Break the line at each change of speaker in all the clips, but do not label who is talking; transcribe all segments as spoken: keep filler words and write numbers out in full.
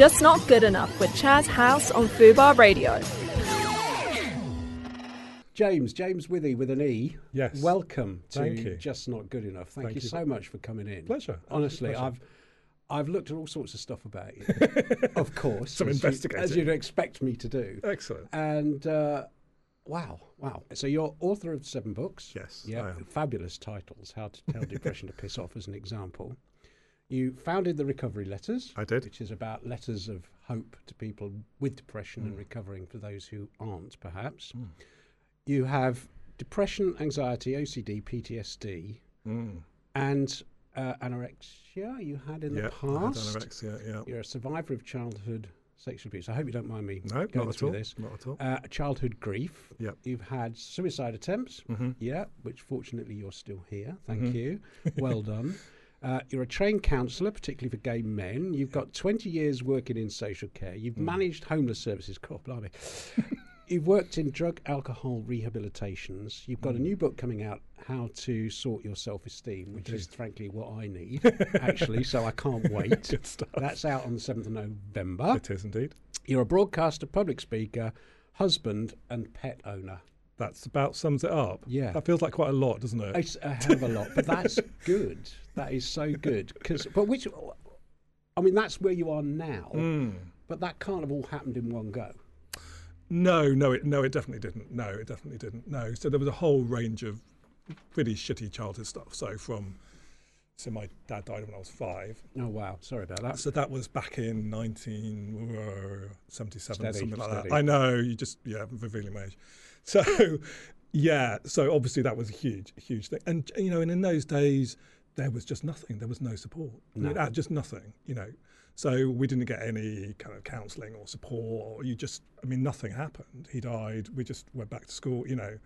Just Not Good Enough with Chaz House on Fubar Radio.
James, James Withy with an E.
Yes.
Welcome to
Thank you.
Just Not Good Enough. Thank,
Thank
you
you.
so much for coming in.
Pleasure.
Honestly,
Pleasure.
I've I've looked at all sorts of stuff about you, of course,
Some
as, you,
investigating.
as you'd expect me to do.
Excellent.
And uh, wow, wow. So you're author of seven books.
Yes,
Yeah,
I am.
fabulous titles. How to Tell Depression to Piss Off, as an example. You founded the Recovery Letters.
I did.
Which is about letters of hope to people with depression
Mm.
and recovering for those who aren't, perhaps.
Mm.
You have depression, anxiety, O C D, P T S D,
Mm.
and uh, anorexia you had in
Yeah,
the
I had
past.
anorexia, yeah.
You're a survivor of childhood sexual abuse. I hope you don't mind me
No,
going
not at
through
all.
this.
Not at all.
Uh, childhood grief.
Yep.
You've had suicide attempts.
Mm-hmm.
Yeah, which fortunately you're still here. Thank
Mhm.
you. Well done. Uh, you're a trained counsellor, particularly for gay men. You've got twenty years working in social care. You've
Mm.
managed homeless services. God, blimey. You've worked in drug alcohol rehabilitations. You've got a
Mm.
new book coming out, How to Sort Your Self-Esteem, which is
Indeed.
frankly what I need, actually, so I can't wait.
Good stuff.
That's out on the seventh of November.
It is indeed.
You're a broadcaster, public speaker, husband and pet owner.
That's about sums it up.
Yeah.
That feels like quite a lot, doesn't it?
It's a hell of a lot, but that's good. That is so good. 'Cause, but which, I mean, that's where you are now,
Mm.
but that can't have all happened in one go.
No, no, it no, it definitely didn't. No, it definitely didn't. No. So there was a whole range of pretty shitty childhood stuff. So from, so my dad died when I was five.
Oh, wow. Sorry about that.
So that was back in nineteen seventy-seven,
Steady,
something like
steady.
that. I know, you just, yeah, revealing my age. So, yeah, so obviously that was a huge, huge thing. And, you know, and in those days, there was just nothing. There was no support. I mean,
No.
uh, just nothing, you know. So we didn't get any kind of counselling or support. Or you just, I mean, nothing happened. He died. We just went back to school, you know.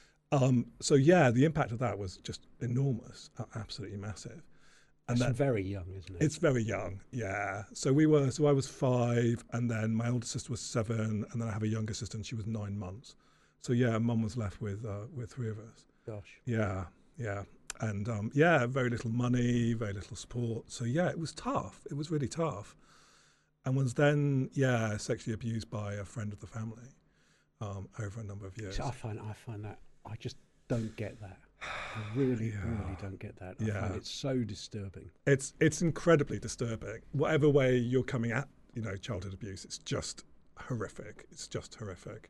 Um, so, yeah, the impact of that was just enormous, a- absolutely massive. And
That's
that,
very young, isn't it?
it's very young, yeah. So we were, so I was five, and then my older sister was seven, and then I have a younger sister, and she was nine months. So yeah, Mum was left with uh, with three of us.
Gosh.
Yeah, yeah, and um, yeah, very little money, very little support. So yeah, it was tough. It was really tough, and was then yeah sexually abused by a friend of the family um, over a number of years.
So I find, I find that, I just don't get that. I really,
Yeah.
really don't get that. I
Yeah.
find it so disturbing.
It's it's incredibly disturbing. Whatever way you're coming at, you know, childhood abuse, it's just horrific. It's just horrific.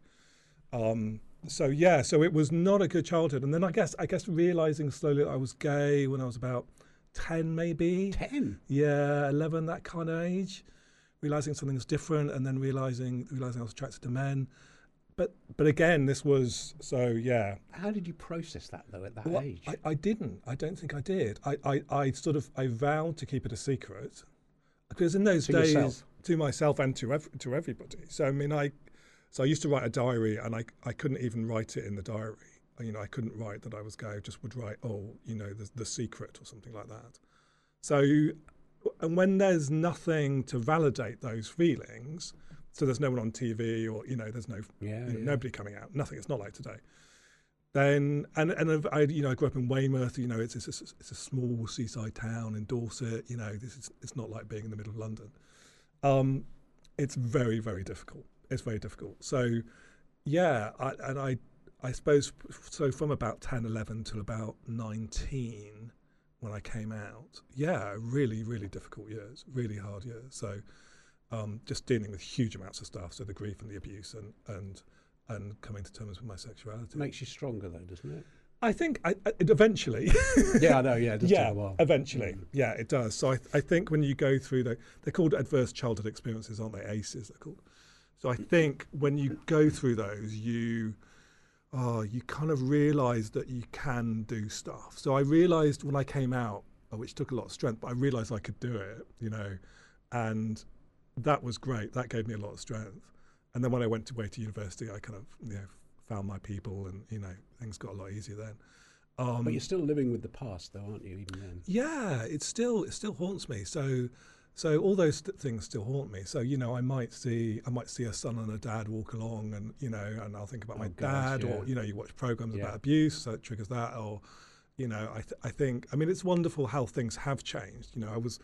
Um, so yeah, so it was not a good childhood. And then I guess I guess realizing slowly that I was gay when I was about ten, maybe.
Ten?
Yeah, eleven, that kind of age. Realizing something was different, and then realizing realizing I was attracted to men. But but again, this was so yeah.
How did you process that, though, at that
Well,
age?
I, I didn't. I don't think I did. I, I, I sort of I vowed to keep it a secret because in those
To
days,
yourself?
to myself and to ev- to everybody. So I mean, I so I used to write a diary, and I I couldn't even write it in the diary. You know, I couldn't write that I was gay. I just would write, oh, you know, the the secret or something like that. So, and when there's nothing to validate those feelings. So there's no one on T V, or you know, there's no
Yeah,
you know,
yeah.
nobody coming out. Nothing. It's not like today. Then and and I you know I grew up in Weymouth. You know, it's it's a, it's a small seaside town in Dorset. You know, this is it's not like being in the middle of London. Um, it's very very difficult. It's very difficult. So yeah, I, and I I suppose so from about ten, eleven till about nineteen when I came out. Yeah, really really difficult years, really hard years. So. Um, just dealing with huge amounts of stuff, so the grief and the abuse, and and and coming to terms with my sexuality.
Makes you stronger, though, doesn't it?
I think I, I, it eventually.
Yeah, I know. Yeah, it does
yeah,
take a while.
eventually.
Mm.
Yeah, it does. So I, I think when you go through the, they're called adverse childhood experiences, aren't they? A C Es, they're called. So I think when you go through those, you, oh, you kind of realise that you can do stuff. So I realised when I came out, which took a lot of strength, but I realised I could do it, you know, and that was great. That gave me a lot of strength. And then when I went away to university, I kind of, you know, found my people, and you know, things got a lot easier then. Um,
But you're still living with the past, though, aren't you? Even then.
yeah, it still it still haunts me. So, so all those th- things still haunt me. So you know, I might see I might see a son and a dad walk along, and you know, and I'll think about
Oh,
my
God,
dad,
yeah.
or you know, you watch programs
Yeah.
about abuse, so it triggers that, or you know, I th- I think I mean it's wonderful how things have changed. You know, I was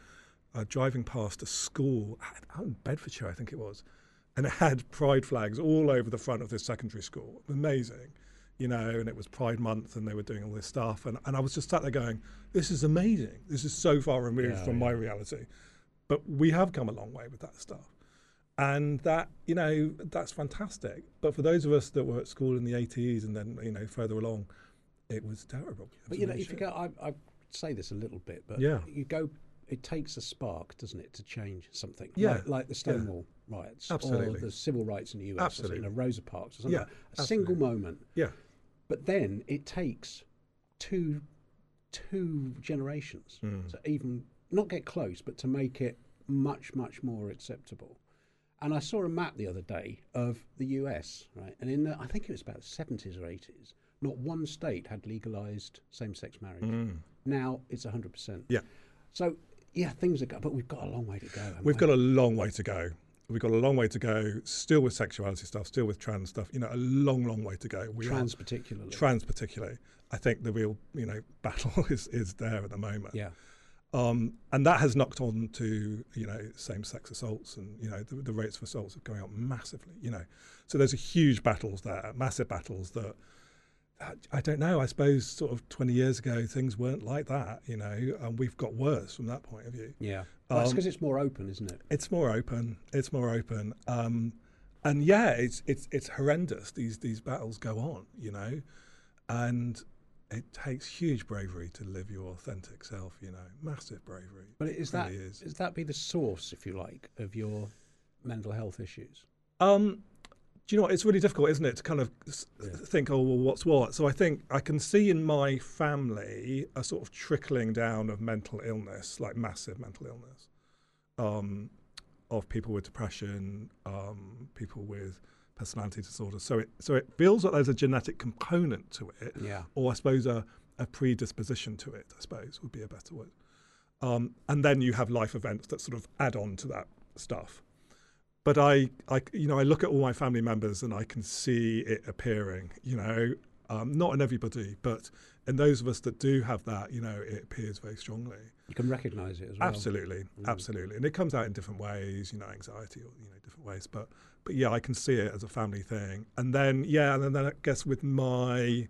uh, driving past a school out in Bedfordshire, I think it was, and it had pride flags all over the front of this secondary school. Amazing, you know, and it was Pride Month and they were doing all this stuff. And, and I was just sat there going, this is amazing. This is so far removed
Yeah,
from
yeah.
my reality. But we have come a long way with that stuff. And that, you know, that's fantastic. But for those of us that were at school in the eighties and then, you know, further along, it was terrible. It
But
was
you know,
really
if you
shit.
go, I, I say this a little bit, but
Yeah.
you go, it takes a spark, doesn't it, to change something?
Yeah.
Like, like the Stonewall riots, or
Absolutely.
the civil rights in the U S, or,
Absolutely.
you know, Rosa Parks, or something.
Yeah,
like that. A
absolutely.
single moment.
Yeah.
But then it takes two two generations
Mm.
to even not get close, but to make it much, much more acceptable. And I saw a map the other day of the U S, right? And in the, I think it was about the seventies or eighties, not one state had legalized same-sex marriage.
Mm.
Now it's one hundred percent.
Yeah.
So, yeah, things are go, but we've got a long way to go. haven't
We've
we?
got a long way to go. We've got a long way to go, still with sexuality stuff, still with trans stuff, you know, a long, long way to go. We
trans
are,
particularly.
trans particularly. I think the real, you know, battle is, is there at the moment.
Yeah.
Um, and that has knocked on to, you know, same-sex assaults and, you know, the, the rates of assaults are going up massively, you know. So there's a huge battles there, massive battles that, I, I don't know, I suppose sort of twenty years ago, things weren't like that, you know, and we've got worse from that point of view.
Yeah. Well, it's
Um,
because it's more open, isn't it?
It's more open. It's more open. Um, and yeah, it's it's it's horrendous. These these battles go on, you know, and it takes huge bravery to live your authentic self. You know, massive bravery.
But is
It
that
really is.
is that be the source, if you like, of your mental health issues?
Um, do you know what? It's really difficult, isn't it, to kind of s-
Yeah.
think, oh, well, what's what? So I think I can see in my family a sort of trickling down of mental illness, like massive mental illness, um, of people with depression, um, people with personality disorders. So it so it feels like there's a genetic component to it,
Yeah.
or I suppose a, a predisposition to it, I suppose would be a better word. Um, and then you have life events that sort of add on to that stuff. But I, I, you know, I look at all my family members and I can see it appearing, you know, um, not in everybody, but in those of us that do have that, you know, it appears very strongly.
You can recognise it as well.
Absolutely,
Mm.
absolutely. And it comes out in different ways, you know, anxiety or, you know, different ways. But, but yeah, I can see it as a family thing. And then, yeah, and then I guess with my,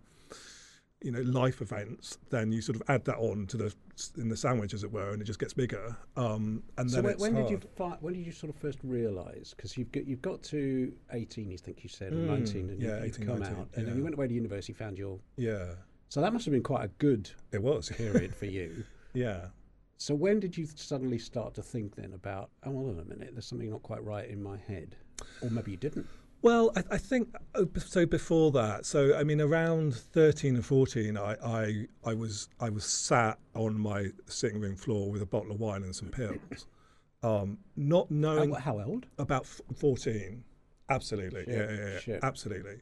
you know, life events, then you sort of add that on to the, in the sandwich, as it were, and it just gets bigger. Um, and
So
then
when,
it's
when did
hard.
you fi- when did you sort of first realise? Because you've got you've got to eighteen, you think you said, or
Mm,
nineteen, and
yeah,
you've, you've
eighteen,
come
nineteen,
out, and then
yeah.
you went away to university, found your.
Yeah,
So that must have been quite a good
it was.
period for you.
Yeah.
So when did you suddenly start to think then about, oh, hold on a minute, there's something not quite right in my head, or maybe you didn't?
Well, I, I think uh, b- so. Before that, so I mean, around thirteen and fourteen, I, I I was I was sat on my sitting room floor with a bottle of wine and some pills, um, not knowing
How, how old?
about f- fourteen. Absolutely,
Shit,
yeah, yeah, yeah,
shit.
absolutely.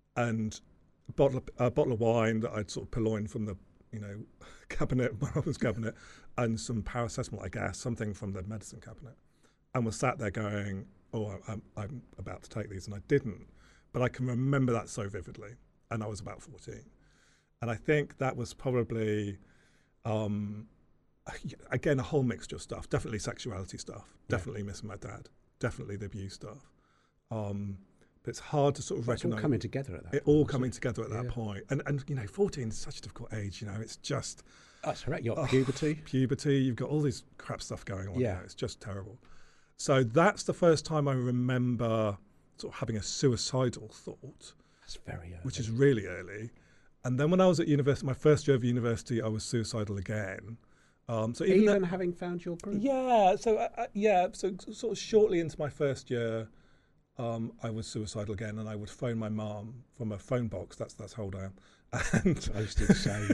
And a bottle of, a bottle of wine that I'd sort of purloined from the you know cabinet, my mother's cabinet, and some paracetamol, I guess, something from the medicine cabinet, and was sat there going, oh, I'm, I'm about to take these, and I didn't. But I can remember that so vividly, and I was about fourteen. And I think that was probably, um, again, a whole mixture of stuff. Definitely sexuality stuff, definitely missing my dad, definitely the abuse stuff. Um, but it's hard to sort of
But it's all
recognise.
coming together at that
It
point,
all
isn't
coming
it?
together at that
Yeah.
point. And, and, you know, fourteen is such a difficult age, you know, it's just
That's correct. You've got
Oh,
puberty.
puberty, you've got all this crap stuff going on.
Yeah.
Yeah. It's just terrible. So that's the first time I remember sort of having a suicidal thought,
That's very early.
which is really early. And then when I was at university, my first year of university, I was suicidal again. Um, so even,
Even
though-
having found your group.
yeah, so uh, uh, yeah, so sort of shortly into my first year, um, I was suicidal again, and I would phone my mum from a phone box. That's that's how old I am, and
I used to say,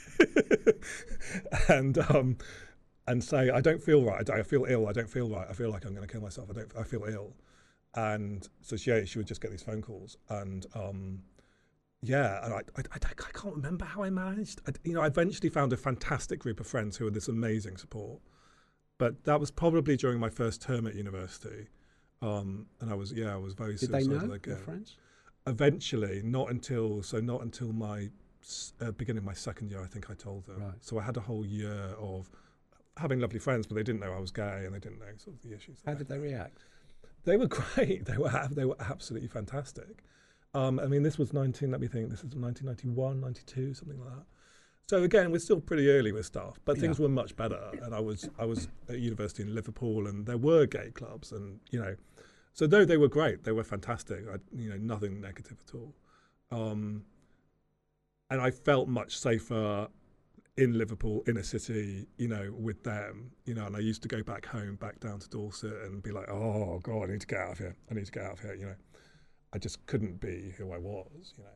and um, and say I don't feel right. I, I feel ill. I don't feel right. I feel like I'm going to kill myself. I don't. I feel ill, and so she she would just get these phone calls, and um, yeah, and I, I I I can't remember how I managed. I, you know, I eventually found a fantastic group of friends who were this amazing support, but that was probably during my first term at university, um, and I was yeah I was very
did they
suicidal
know,
again.
your friends?
Eventually, not until so not until my s- uh, beginning of my second year, I think I told them.
Right.
So I had a whole year of having lovely friends, but they didn't know I was gay, and they didn't know sort of the issues.
How did they react?
They were great. They were they were absolutely fantastic. Um, I mean, this was nineteen. Let me think. This is nineteen ninety-one, ninety-two, something like that. So again, we're still pretty early with stuff, but things
Yeah.
were much better. And I was I was at university in Liverpool, and there were gay clubs, and you know, so though they were great, they were fantastic. I, you know, nothing negative at all. Um, and I felt much safer in Liverpool, in a city, you know, with them, you know. And I used to go back home, back down to Dorset, and be like, oh God, I need to get out of here. I need to get out of here. You know, I just couldn't be who I was. You know.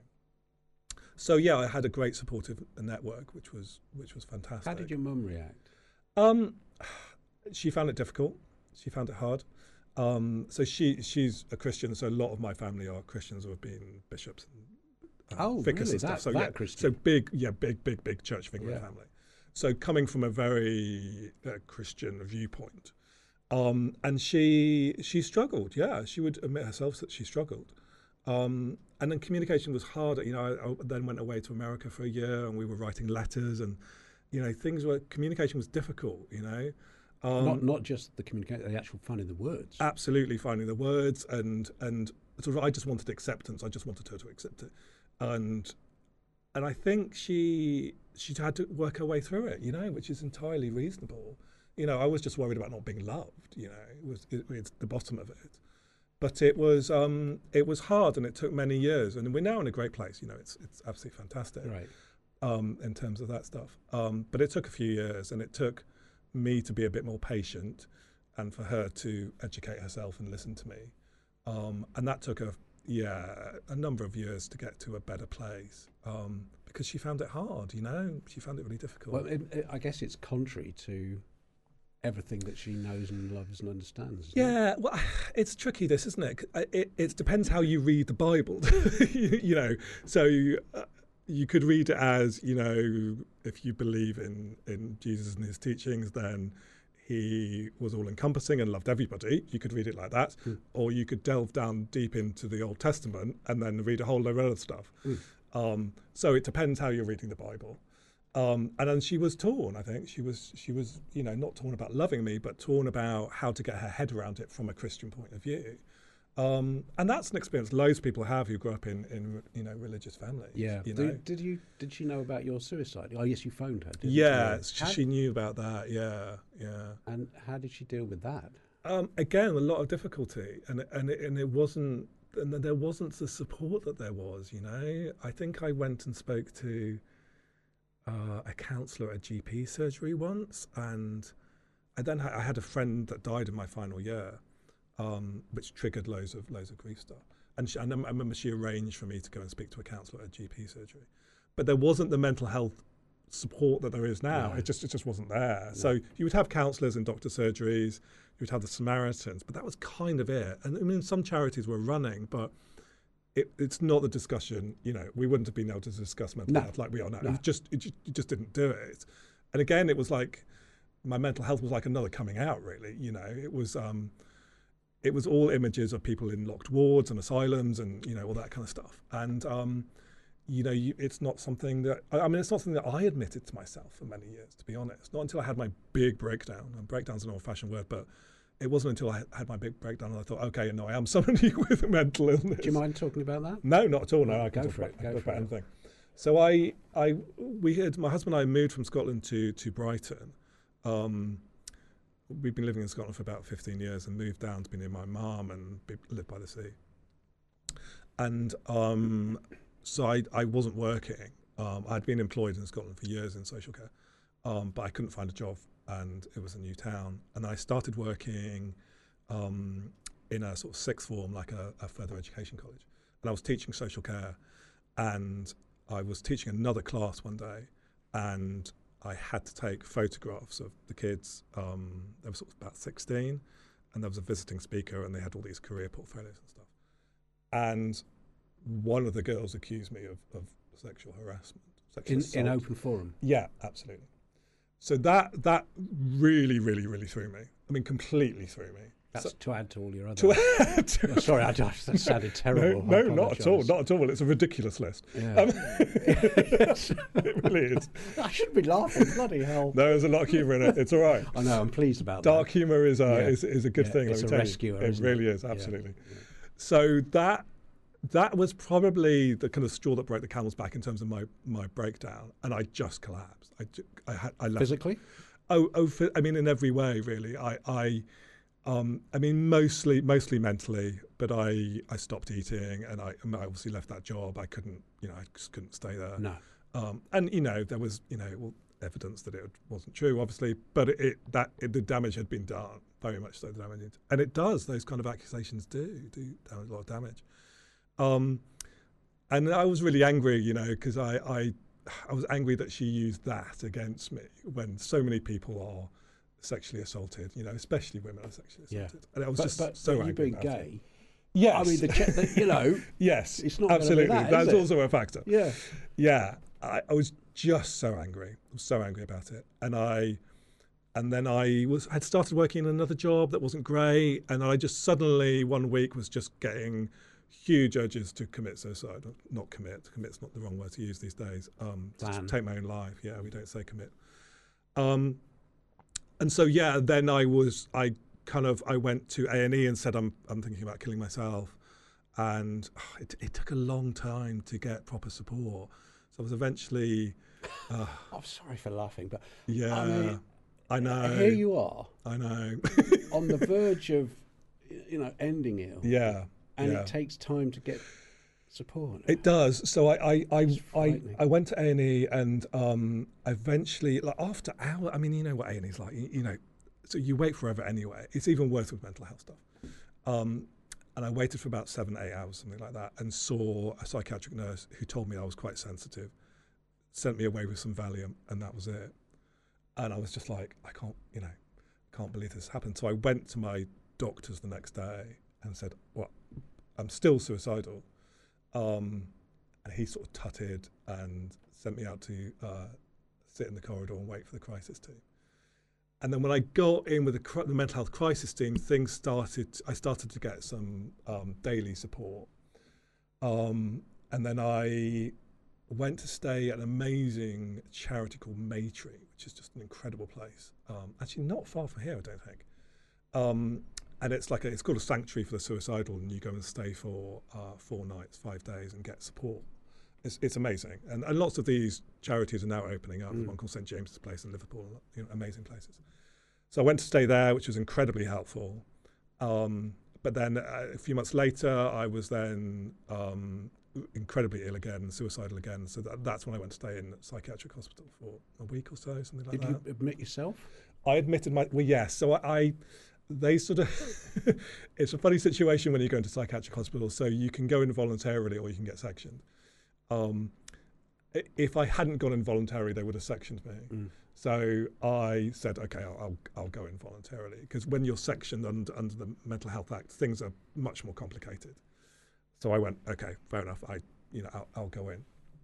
So yeah, I had a great supportive network, which was which was fantastic.
How did your mum react?
Um, she found it difficult. She found it hard. Um, so she she's a Christian. So a lot of my family are Christians who have been bishops and uh,
Oh,
vicars
really?
and stuff.
That-
so
that
yeah,
Christian?
so big, yeah, big, big, big church figure
Yeah.
family. So coming from a very uh, Christian viewpoint, um, and she she struggled. Yeah, she would admit herself that she struggled. Um, and then communication was harder. You know, I, I then went away to America for a year, and we were writing letters, and you know, things were communication was difficult. You know, um,
not not just the communication, the actual finding the words.
absolutely finding the words, and and sort of I just wanted acceptance. I just wanted her to accept it, and and I think she she had to work her way through it. You know, which is entirely reasonable. You know, I was just worried about not being loved. You know, it was it, it's the bottom of it. But it was um, it was hard, and it took many years. And we're now in a great place. You know, it's it's absolutely fantastic
Right.
um, in terms of that stuff. Um, but it took a few years, and it took me to be a bit more patient, and for her to educate herself and listen to me. Um, and that took a yeah a number of years to get to a better place um, because she found it hard. You know, she found it really difficult.
Well, it, it, I guess it's contrary to everything that she knows and loves and understands. isn't it?
Yeah, well, it's tricky, this, isn't it? It, it, it depends how you read the Bible, you, you know. So uh, you could read it as, you know, if you believe in, in Jesus and his teachings, then he was all-encompassing and loved everybody. You could read it like that.
Mm.
Or you could delve down deep into the Old Testament and then read a whole load of other stuff.
Mm.
Um, so it depends how you're reading the Bible. Um, and then she was torn, I think. She was, she was, you know, not torn about loving me, but torn about how to get her head around it from a Christian point of view. Um, and that's an experience loads of people have who grew up in, in you know, religious families.
Yeah.
You know?
Did, did you? Did she know about your suicide? Oh, yes, you phoned her. Didn't
Yeah,
you?
she,
How-
she knew about that. Yeah, yeah.
And how did she deal with that?
Um, again, a lot of difficulty, and and it, and it wasn't, and there wasn't the support that there was. You know, I think I went and spoke to uh, a counsellor at G P surgery once, and I then ha- I had a friend that died in my final year, um, which triggered loads of loads of grief stuff. And she, I, rem- I remember she arranged for me to go and speak to a counsellor at G P surgery, but there wasn't the mental health support that there is now.
No.
It just it just wasn't there.
No.
So you would have counsellors in doctor surgeries, you would have the Samaritans, but that was kind of it. And I mean, some charities were running, but it, it's not the discussion. You know, we wouldn't have been able to discuss mental
No.
health like we are now.
No.
It just it just, it just didn't do it. And again, it was like my mental health was like another coming out. Really, you know, it was. Um, it was all images of people in locked wards and asylums and, you know, all that kind of stuff. And, um, you know, you, it's not something that, I I mean, it's not something that I admitted to myself for many years, to be honest. Not until I had my big breakdown. And breakdown's an old-fashioned word, but it wasn't until I had my big breakdown and I thought, okay, no, I am somebody with a mental illness.
Do you mind talking about that?
No, not at all. No, I can
Go
talk
for
about,
it,
I can
go
talk
for
about
it.
anything. So I, I, we had, my husband and I moved from Scotland to, to Brighton. Um, We've been living in Scotland for about fifteen years and moved down to be near my mum and be, live by the sea. And um, so I, I wasn't working. Um, I'd been employed in Scotland for years in social care, um, but I couldn't find a job and it was a new town. And I started working um, in a sort of sixth form, like a, a further education college. And I was teaching social care and I was teaching another class one day and I had to take photographs of the kids. Um, they were sort of about sixteen, and there was a visiting speaker, and they had all these career portfolios and stuff. And one of the girls accused me of, of sexual harassment, sexual
In,
assault.
in open forum?
Yeah, absolutely. So that that really, really, really threw me. I mean, completely threw me.
That's
So-
to add to all your other.
to add to-
Oh, sorry, I just, that sounded terrible.
No,
I
no, not at all.
apologise.
Not at all. It's a ridiculous list.
Yeah.
Um, it really is.
I shouldn't be laughing. Bloody hell.
No, there's a lot of humour in it. It's all right.
I know. I'm pleased about
Dark
that.
humour is, uh,
Yeah.
is is a good
Yeah,
thing.
it's
let
a
me tell
rescuer,
you. It
isn't
really
it?
is,
Yeah,
absolutely.
yeah.
So that that was probably the kind of straw that broke the camel's back in terms of my, my breakdown, and I just collapsed. I, ju- I had I left.
Physically?
Oh, oh, phy- I mean, in every way, really. I, I, um, I mean, mostly, mostly mentally. But I, I stopped eating, and I, I obviously left that job. I couldn't, you know, I just couldn't stay there.
No.
Um, and you know, there was, you know, well, evidence that it wasn't true, obviously, but it, it that it, the damage had been done, very much so. The damage, and it does. Those kind of accusations do do damage, a lot of damage. Um, and I was really angry, you know, because I, I, I was angry that she used that against me when so many people are sexually assaulted, you know, especially women are sexually
Yeah.
assaulted. And I was
But,
just
but,
so
but you
angry
being
about
gay,
it. Yes.
I mean, the, che- the you know,
yes,
it's not gonna be
absolutely.
that, is
That's
it?
also a factor.
yeah.
Yeah, I, I was just so angry. I was so angry about it, and I, and then I was had started working in another job that wasn't great, and I just suddenly one week was just getting huge urges to commit suicide. Not commit. Commit's not the wrong word to use these days. Um, to
Plan.
take my own life. Yeah, we don't say commit. Um, and so yeah, then I was I kind of I went to A and E and said I'm I'm thinking about killing myself. And oh, it, it took a long time to get proper support. So I was eventually, uh,
I'm sorry for laughing, but
yeah,
I mean,
I know.
here you are
I know.
on the verge of, you know, ending it, all,
yeah,
and
yeah.
it takes time to get support.
It does. So I, I, I,
It's
I,
frightening.
I went to A and E, and um, eventually, like after hour, I mean, you know what A and E's like. You, you know, so you wait forever anyway. It's even worse with mental health stuff. Um, And I waited for about seven, eight hours, something like that, and saw a psychiatric nurse who told me I was quite sensitive, sent me away with some Valium, and that was it. And I was just like, I can't, you know, can't believe this happened. So I went to my doctors the next day and said, well, I'm still suicidal. Um, and he sort of tutted and sent me out to uh, sit in the corridor and wait for the crisis team. And then when I got in with the, cr- the mental health crisis team, things started, I started to get some um, daily support. Um, and then I went to stay at an amazing charity called Maytree, which is just an incredible place. Um, actually not far from here, I don't think. Um, and it's like a, it's called a sanctuary for the suicidal, and you go and stay for uh, four nights, five days, and get support. It's, it's amazing, and, and lots of these charities are now opening up.
Mm.
There's one called Saint James's Place in Liverpool, you know, amazing places. So I went to stay there, which was incredibly helpful. Um, but then uh, a few months later, I was then um, incredibly ill again, suicidal again. So that, that's when I went to stay in a psychiatric hospital for a week or so, something like
Did
that.
you admit yourself?
I admitted my, well, yes. So I, I they sort of, it's a funny situation when you go into psychiatric hospital. So you can go in voluntarily or you can get sectioned. Um, i- if I hadn't gone in voluntarily, they would have sectioned me.
Mm.
So I said, okay, I'll, I'll, I'll go in voluntarily, because when you're sectioned under, under the Mental Health Act, things are much more complicated. So I went, okay, fair enough. I, you know, I'll, I'll go in.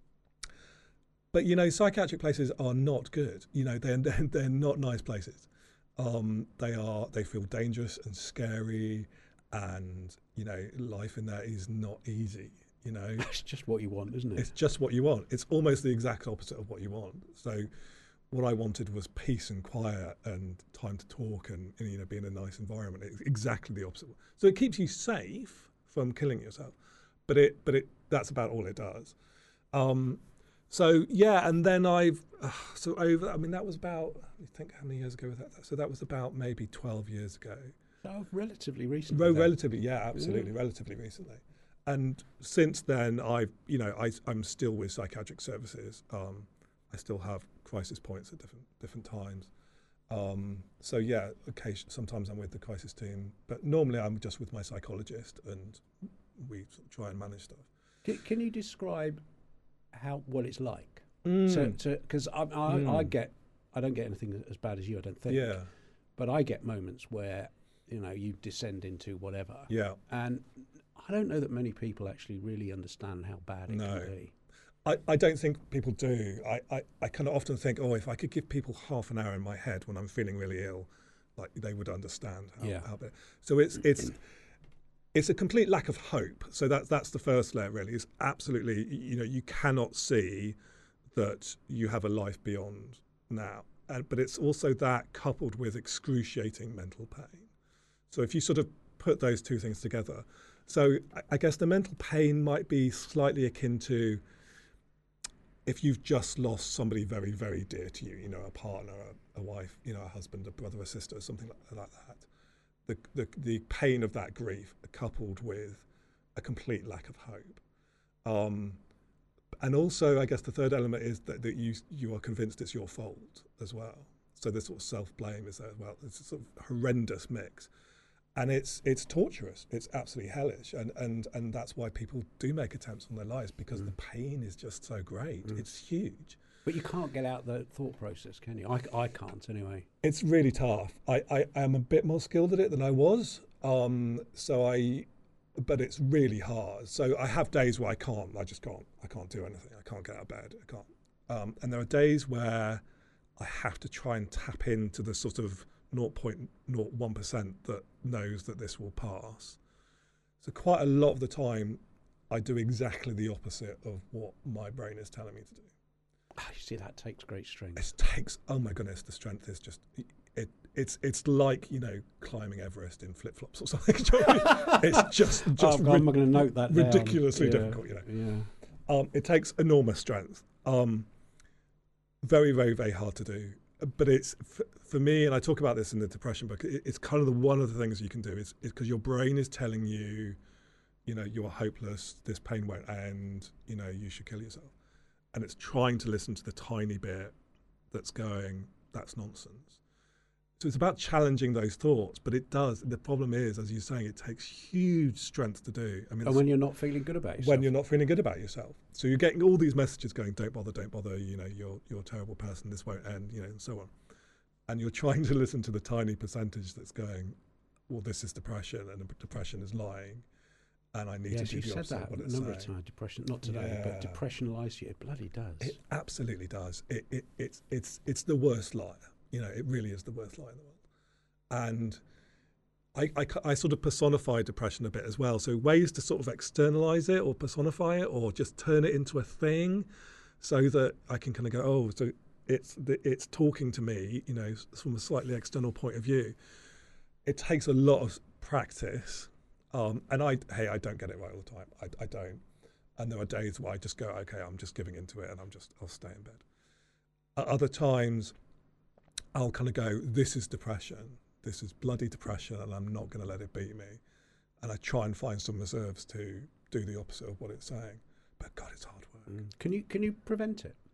But you know, psychiatric places are not good. You know, they're they're, they're not nice places. Um, they are. They feel dangerous and scary, and you know, life in there is not easy. You know,
That's just what you want, isn't it?
it's just what you want. It's almost the exact opposite of what you want. So what I wanted was peace and quiet and time to talk and, and you know, be in a nice environment. It's exactly the opposite. So it keeps you safe from killing yourself, but it but it that's about all it does. Um, so yeah, and then I've uh, so over. I mean, that was about. I think how many years ago was that? So that was about maybe twelve years ago.
So relatively recently.
Well,
then.
relatively, yeah, absolutely, relatively recently. And since then, I've, you know, I, I'm still with psychiatric services. Um, I still have crisis points at different different times. Um, so yeah, occasion, sometimes I'm with the crisis team, but normally I'm just with my psychologist, and we sort of try and manage stuff.
Can, can you describe how what it's like?
Mm.
So, because I, I,
Mm.
I get, I don't get anything as bad as you, I don't think.
Yeah,
But I get moments where, you know, you descend into whatever,
yeah.
and I don't know that many people actually really understand how bad it
No.
can be.
I, I don't think people do. I, I, I kind of often think, oh, if I could give people half an hour in my head when I'm feeling really ill, like they would understand how,
Yeah.
how bad. So it's it's it's a complete lack of hope. So that's that's the first layer really. Is absolutely, you know, you cannot see that you have a life beyond now. And, but it's also that coupled with excruciating mental pain. So if you sort of put those two things together, so I, I guess the mental pain might be slightly akin to if you've just lost somebody very, very dear to you, you know, a partner, a, a wife, you know, a husband, a brother, a sister, something like, like that. The, the the pain of that grief coupled with a complete lack of hope. Um, and also, I guess the third element is that, that you you are convinced it's your fault as well. So this sort of self-blame is there as well. It's a sort of horrendous mix. And it's it's torturous. It's absolutely hellish. And, and, and that's why people do make attempts on their lives, because mm. the pain is just so great. Mm. It's huge.
But you can't get out the thought process, can you? I, I can't anyway.
It's really tough. I, I am a bit more skilled at it than I was. Um, so I, but it's really hard. So I have days where I can't. I just can't. I can't do anything. I can't get out of bed. I can't. Um, and there are days where I have to try and tap into the sort of zero point zero one percent that knows that this will pass. So quite a lot of the time, I do exactly the opposite of what my brain is telling me to do.
Oh, you see, that takes great strength.
It takes, oh my goodness, the strength is just, it. It's it's like, you know, climbing Everest in flip flops or something. It's just just
oh, God,
ri-
I'm going to note that
ridiculously
down.
difficult. You know,
yeah.
Um, it takes enormous strength. Um, very, very, very hard to do. But it's f- for me, and I talk about this in the depression book. It, it's kind of the one of the things you can do is because your brain is telling you, you know, you're hopeless. This pain won't end. You know, you should kill yourself. And it's trying to listen to the tiny bit that's going, that's nonsense. So it's about challenging those thoughts, but it does. The problem is, as you're saying, it takes huge strength to do. I mean,
and when you're not feeling good about yourself.
When you're not feeling good about yourself. So you're getting all these messages going, don't bother, don't bother, you know, you're you're a terrible person, this won't end, you know, and so on. And you're trying to listen to the tiny percentage that's going, well, this is depression, and depression is lying. And I need
yes,
to do the opposite of what it's saying.
Yes, you said that a number of times. Depression, not today,
yeah.
but depression lies to you. It bloody does.
It absolutely does. It, it it's it's it's the worst liar. You know, it really is the worst liar in the world. And I, I, I sort of personify depression a bit as well. So ways to sort of externalize it or personify it or just turn it into a thing, so that I can kind of go, oh, so it's it's talking to me, you know, from a slightly external point of view. It takes a lot of practice. Um, and I, hey, I don't get it right all the time. I, I don't. And there are days where I just go, okay, I'm just giving into it and I'm just, I'll stay in bed. At other times, I'll kind of go, this is depression. This is bloody depression and I'm not going to let it beat me. And I try and find some reserves to do the opposite of what it's saying. But God, it's hard work.
Mm. Can you, can you prevent it?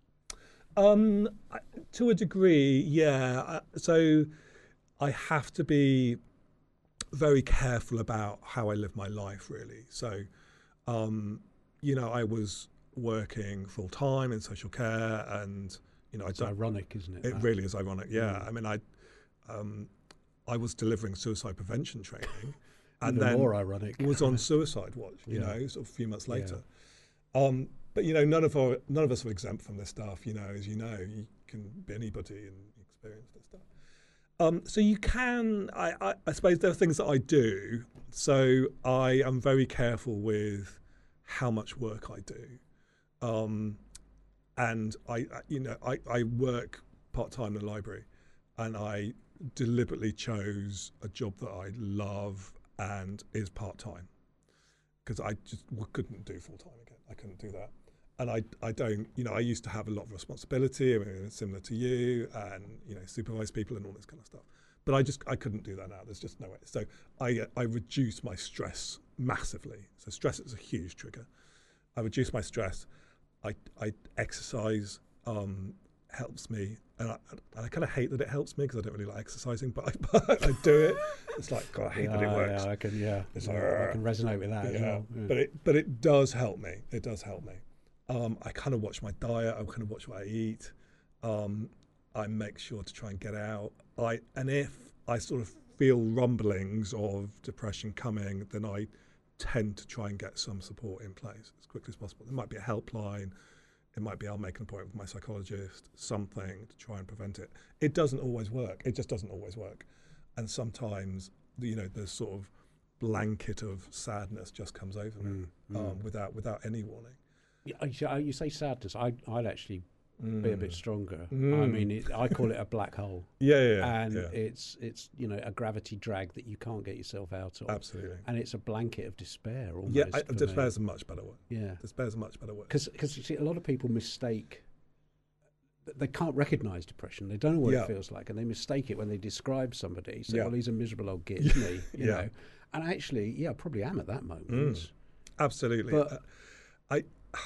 Um, I, to a degree, yeah. I, so I have to be very careful about how I live my life, really. So, um, you know, I was working full time in social care, and you know,
it's
I
ironic, isn't it?
It
that?
really is ironic. Yeah,
mm.
I mean, I, um, I was delivering suicide prevention training, and
Even
then
more ironic.
was on suicide watch. You
yeah.
know, sort of a few months later.
Yeah.
Um, but you know, none of our none of us are exempt from this stuff. You know, as you know, you can be anybody and experience this stuff. Um, so you can, I, I, I suppose there are things that I do. So I am very careful with how much work I do. Um, and I, you know, I, I work part-time in the library, and I deliberately chose a job that I love and is part-time, because I just couldn't do full-time again. I couldn't do that. And I, I don't, you know, I used to have a lot of responsibility, I mean, similar to you, and, you know, supervise people and all this kind of stuff. But I just, I couldn't do that now. There's just no way. So I, I reduce my stress massively. So stress is a huge trigger. I reduce my stress. I, I exercise um, helps me. And I, and I kind of hate that it helps me, because I don't really like exercising, but I, but I do it. It's like, God, I hate
yeah,
that it works.
Yeah, I can, yeah.
It's
yeah,
like,
I can resonate with that
yeah.
as well. Yeah.
But it, but it does help me. It does help me. Um, I kind of watch my diet. I kind of watch what I eat. Um, I make sure to try and get out. I and if I sort of feel rumblings of depression coming, then I tend to try and get some support in place as quickly as possible. There might be a helpline. It might be I'll make an appointment with my psychologist, something to try and prevent it. It doesn't always work. It just doesn't always work. and sometimes you know the sort of blanket of sadness just comes over me
Mm,
um,
mm.
without without any warning.
Yeah, you you say sadness. I, I'd actually
Mm.
be a bit stronger. I
Mm.
mean, it, I call it a black hole,
Yeah, yeah, yeah.
and
yeah.
it's it's you know a gravity drag that you can't get yourself out of,
Absolutely.
and it's a blanket of despair. Almost,
Yeah, I,
for me.
despair's a much better word.
Yeah,
Despair's a much better word.
because you see, a lot of people mistake. They can't recognise depression. They don't know what
Yeah.
it feels like, and they mistake it when they describe somebody. Say,
Yeah.
"Well, he's a miserable old git, isn't he?" You
Yeah.
know, and actually, yeah, I probably am at that moment.
Mm. Absolutely.
But-
Uh, I.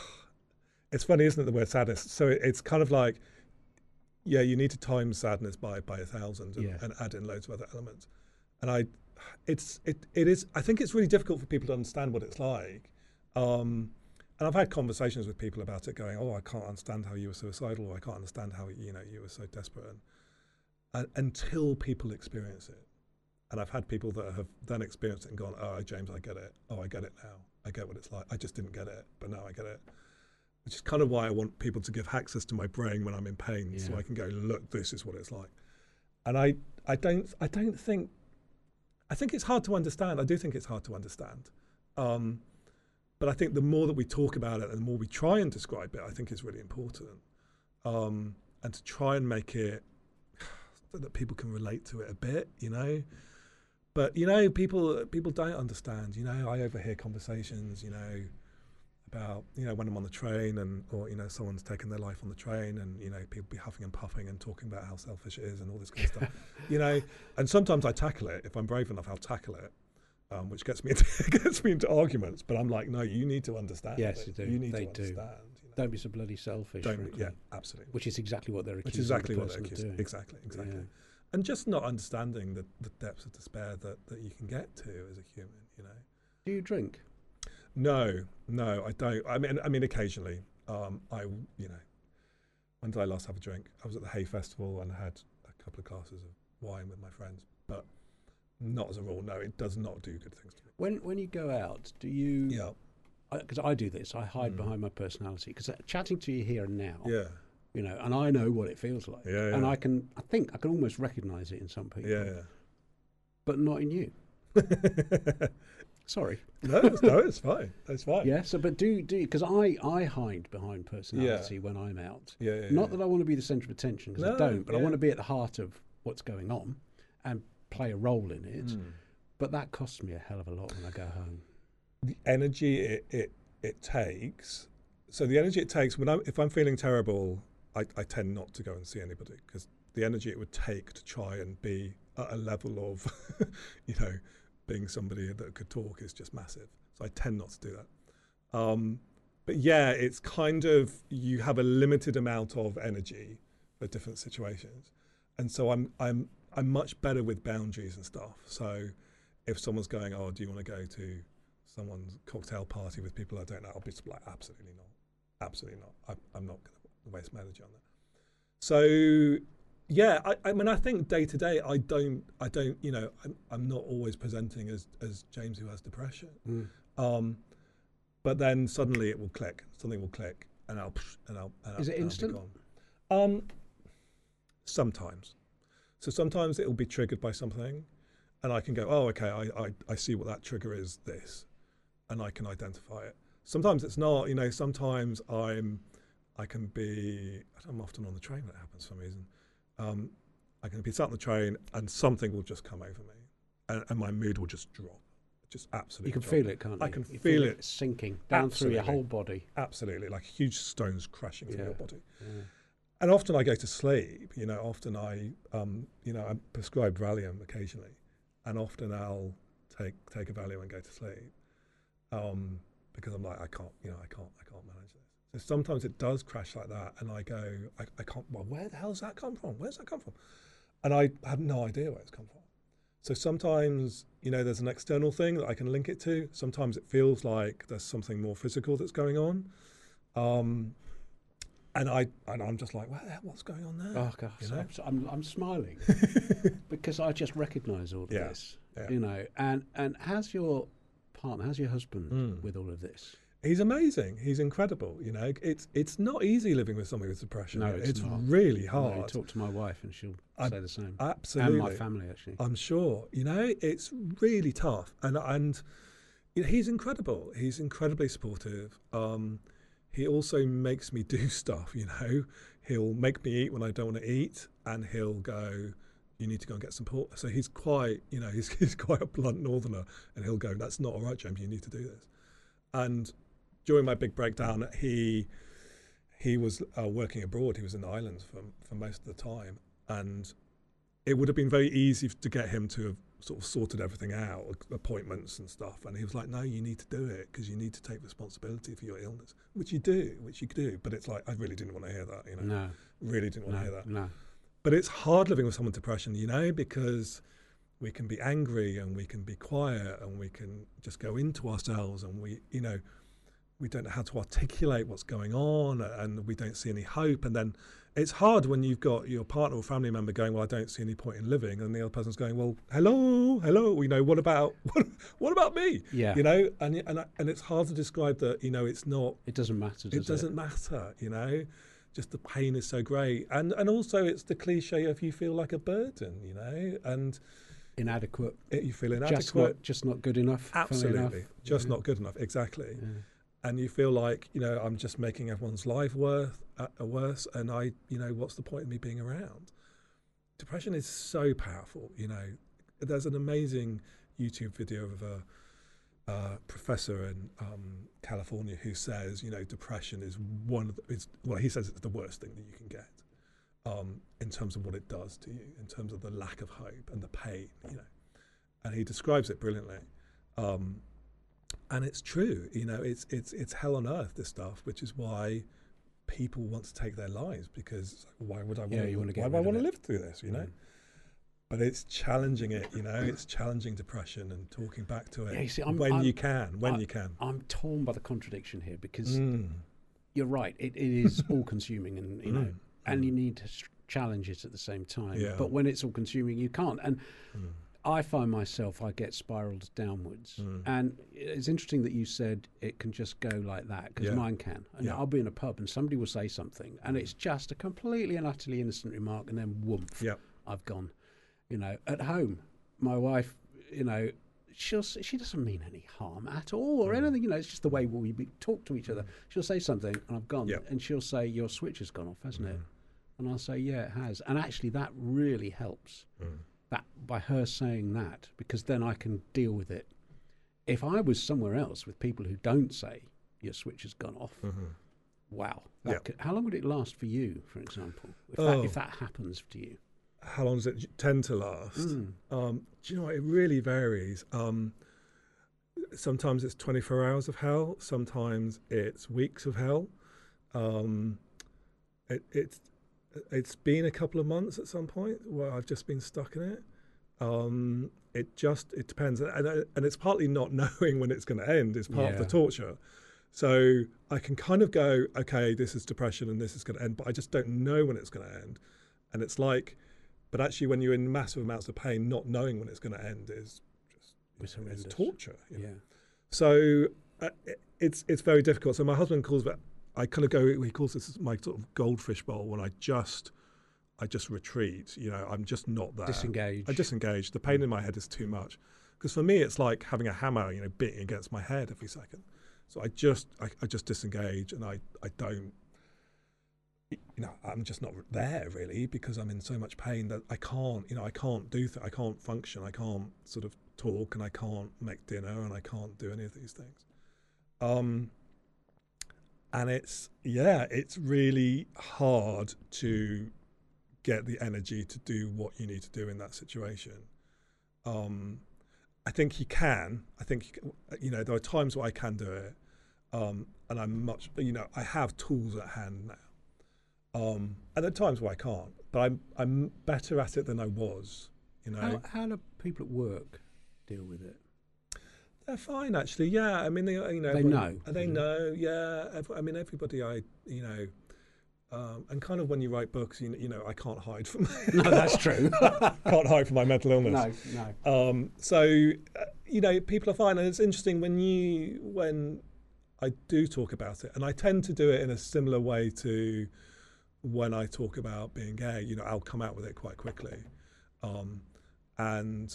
It's funny, isn't it, the word sadness? So it, it's kind of like, yeah, you need to time sadness by by a thousand and,
Yeah.
and add in loads of other elements. And I, it's it it is. I think it's really difficult for people to understand what it's like. Um, and I've had conversations with people about it, going, "Oh, I can't understand how you were suicidal, or I can't understand how you know you were so desperate." And, and until people experience it, and I've had people that have then experienced it and gone, "Oh, James, I get it. Oh, I get it now. I get what it's like. I just didn't get it, but now I get it." Which is kind of why I want people to give access to my brain when I'm in pain, so
Yeah.
I can go, look, this is what it's like. And I, I don't, I don't think, I think it's hard to understand. I do think it's hard to understand. Um, but I think the more that we talk about it and the more we try and describe it, I think is really important. Um, and to try and make it so that people can relate to it a bit, you know. But you know, people people don't understand. You know, I overhear conversations, you know, about, you know, when I'm on the train and, or, you know, someone's taken their life on the train and, you know, people be huffing and puffing and talking about how selfish it is and all this kind of stuff, you know, and sometimes I tackle it. If I'm brave enough, I'll tackle it, um, which gets me into, gets me into arguments, but I'm like, no, you need to understand.
Yes,
it.
you do.
You need
They
to
do.
understand. You know?
Don't be so bloody selfish.
Don't,
frankly.
yeah, absolutely.
Which is exactly what they're accusing
Which is exactly
the
what they're
person of
accused.
doing.
Exactly, exactly.
Yeah.
And just not understanding the, the depths of despair that, that you can get to as a human, you know.
Do you drink?
No, no, I don't. I mean, I mean, occasionally. Um, I, you know, when did I last have a drink? I was at the Hay Festival and had a couple of glasses of wine with my friends, but not as a rule. No, it does not do good things to me.
When when you go out, do you?
Yeah,
Because I, I do this. I hide
Mm.
behind my personality. Because chatting to you here and now,
yeah,
you know, and I know what it feels like.
Yeah,
And
yeah.
I can, I think I can almost recognise it in some people.
yeah,
But not in you.
yeah.
Sorry.
no, it's, no, it's fine. It's fine.
Yeah. So, but do do because I I hide behind personality when I'm out.
yeah, yeah.
Not
yeah.
that I want to be the centre of attention, because
No,
I don't. But I
yeah.
want to be at the heart of what's going on and play a role in it.
Mm.
But that costs me a hell of a lot when I go home.
The energy it, it it takes. So the energy it takes when I'm if I'm feeling terrible, I, I tend not to go and see anybody, because the energy it would take to try and be at a level of, you know, being somebody that could talk is just massive. So I tend not to do that. Um, but yeah, it's kind of, you have a limited amount of energy for different situations, and so I'm I'm I'm much better with boundaries and stuff. So if someone's going, oh, do you want to go to someone's cocktail party with people I don't know, I'll be like, absolutely not, absolutely not. I'm, I'm not going to waste my energy on that. So yeah, I, I mean, I think day to day, I don't, I don't, you know, I'm, I'm not always presenting as as James who has depression.
Mm.
Um, but then suddenly it will click, something will click, and I'll and I'll. And
Is
I'll,
it
and I'll be
instant?
gone. Um, sometimes. So sometimes it will be triggered by something, and I can go, oh, okay, I, I, I see what that trigger is, this, and I can identify it. Sometimes it's not, you know, sometimes I'm, I can be, I'm often on the train when it happens for some reason. Um, I can be sat on the train and something will just come over me, and, and my mood will just drop, just absolutely
You can
drop.
feel it, can't you?
I can
You
feel it.
sinking down through your
Absolutely.
whole body.
Absolutely, like huge stones crashing through
Yeah.
your body.
Yeah.
And often I go to sleep, you know, often I, um, you know, I'm prescribed Valium occasionally, and often I'll take take a Valium and go to sleep, um, because I'm like, I can't, you know, I can't, I can't manage this. So sometimes it does crash like that, and I go, I, I can't, well, where the hell's that come from? Where's that come from? And I have no idea where it's come from. So sometimes, you know, there's an external thing that I can link it to. Sometimes it feels like there's something more physical that's going on. Um, And I and I'm just like, what the hell, what's going on there?
Oh gosh,
You know?
I'm, I'm I'm smiling because I just recognise all of
Yeah,
this,
yeah.
you know. And and how's your partner? How's your husband
Mm.
with all of this?
He's amazing. He's incredible. You know, it's it's not easy living with somebody with depression.
No, it's,
it's
not.
really
No,
hard.
you talk to my wife and she'll
I-
say the same.
Absolutely.
And my family, actually.
I'm sure. You know, it's really tough. And and you know, he's incredible. He's incredibly supportive. Um, he also makes me do stuff, you know. He'll make me eat when I don't want to eat, and he'll go, you need to go and get some support. So he's quite, you know, he's, he's quite a blunt northerner, and he'll go, that's not all right, James, you need to do this. And during my big breakdown, he he was uh, working abroad. He was in the islands for, for most of the time. And it would have been very easy to get him to have sort of sorted everything out, appointments and stuff. And he was like, no, you need to do it because you need to take responsibility for your illness, which you do, which you do. But it's like, I really didn't want to hear that, you know.
No.
Really didn't want
No,
to hear that.
no.
But it's hard living with someone with depression, you know, because we can be angry and we can be quiet and we can just go into ourselves and we, you know, we don't know how to articulate what's going on and we don't see any hope. And then it's hard when you've got your partner or family member going, well, I don't see any point in living. And the other person's going, well, hello, hello, you know, what about, what, what about me?
Yeah.
You know, and, and, and it's hard to describe that, you know, it's not,
It doesn't matter, does
it doesn't matter, you know, just the pain is so great. And, and also it's the cliche of you feel like a burden, you know, and
Inadequate.
it, you feel inadequate.
Just not, just not good enough. funny
Absolutely.
enough.
Just
Yeah.
not good enough. Exactly.
Yeah.
And you feel like, you know, I'm just making everyone's life worth, uh, worse. And I, you know, what's the point of me being around? Depression is so powerful, you know. There's an amazing YouTube video of a uh, professor in um, California who says, you know, depression is one of the, it's, well, he says it's the worst thing that you can get um, in terms of what it does to you, in terms of the lack of hope and the pain, you know. And he describes it brilliantly. Um, And it's true, you know, it's it's it's hell on earth, this stuff, which is why people want to take their lives because why would I want
Yeah,
to,
you wanna get
why would
rid
I
of
want to
it.
live through this, you know?
Mm.
But it's challenging it, you know, it's challenging depression and talking back to it
Yeah, you see, I'm-
when
I'm-
you can, when
I-
you can.
I'm torn by the contradiction here because
Mm.
you're right. It, it is all consuming, and you know,
Mm.
and you need to sh- challenge it at the same time.
Yeah.
But when it's all consuming, you can't. And
Mm.
I find myself, I get spiraled downwards.
Mm.
And it's interesting that you said it can just go like that because
Yeah.
mine can. And
Yeah.
I'll be in a pub and somebody will say something, and
Mm.
it's just a completely and utterly innocent remark, and then whoomph,
Yep.
I've gone. You know, at home, my wife, you know, she'll s- she doesn't mean any harm at all or
Mm.
anything. You know, it's just the way we be, talk to each other. She'll say something, and I've gone,
Yep.
and she'll say, "Your switch has gone off, hasn't it?"
Mm.
And I'll say, "Yeah, it has." And actually, that really helps.
Mm.
That by her saying that, because then I can deal with it. If I was somewhere else with people who don't say your switch has gone off,
Mhm.
wow, that
Yeah.
could, how long would it last for you, for example, if,
Oh.
that, if that happens to you?
How long does it tend to last?
Mm.
Um, do you know what? It really varies. Um, sometimes it's twenty-four hours of hell. Sometimes it's weeks of hell. Um, it, it's it's been a couple of months at some point where I've just been stuck in it. Um, it just it depends, and and it's partly not knowing when it's going to end. It's part of the
Yeah.
torture. So I can kind of go, okay, this is depression and this is going to end, but I just don't know when it's going to end. And it's like, but actually, when you're in massive amounts of pain, not knowing when it's going to end is just
It's
it's
horrendous.
torture. you know.
Yeah.
So uh, it- it's it's very difficult. So my husband calls it. I kind of go. He calls this my sort of goldfish bowl when I just, I just retreat. You know, I'm just not there.
Disengage.
I disengage. The pain in my head is too much, because for me it's like having a hammer, you know, beating against my head every second. So I just I, I just disengage, and I I don't. You know, I'm just not there really because I'm in so much pain that I can't. You know, I can't do. Th- I can't function. I can't sort of talk, and I can't make dinner, and I can't do any of these things. Um. And it's, yeah, it's really hard to get the energy to do what you need to do in that situation. Um, I think you can. I think, you, can, you know, there are times where I can do it. Um, and I'm much, you know, I have tools at hand now. Um, and there are times where I can't. But I'm I'm better at it than I was, you know.
How, how do people at work deal with it?
They're fine, actually. Yeah, I mean, they, you know,
They
everyone-
know.
They know. Yeah, Ev- I mean, everybody. I, you know, um, and kind of when you write books, you know, you know I can't hide from.
No, that's true.
can't hide from my mental illness.
No, no.
Um, so, uh, you know, people are fine, and it's interesting when you when I do talk about it, and I tend to do it in a similar way to when I talk about being gay. You know, I'll come out with it quite quickly, um, and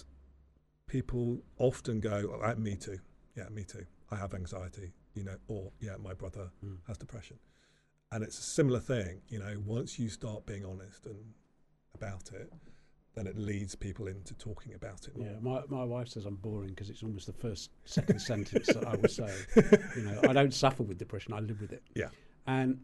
people often go, oh, "Me too, yeah, me too. I have anxiety, you know, or yeah, my brother mm. has depression," and it's a similar thing. You know, once you start being honest and about it, then it leads people into talking about it more.
Yeah, my, my wife says I'm boring because it's almost the first, second sentence that I will say. You know, I don't suffer with depression, I live with it.
Yeah.
And,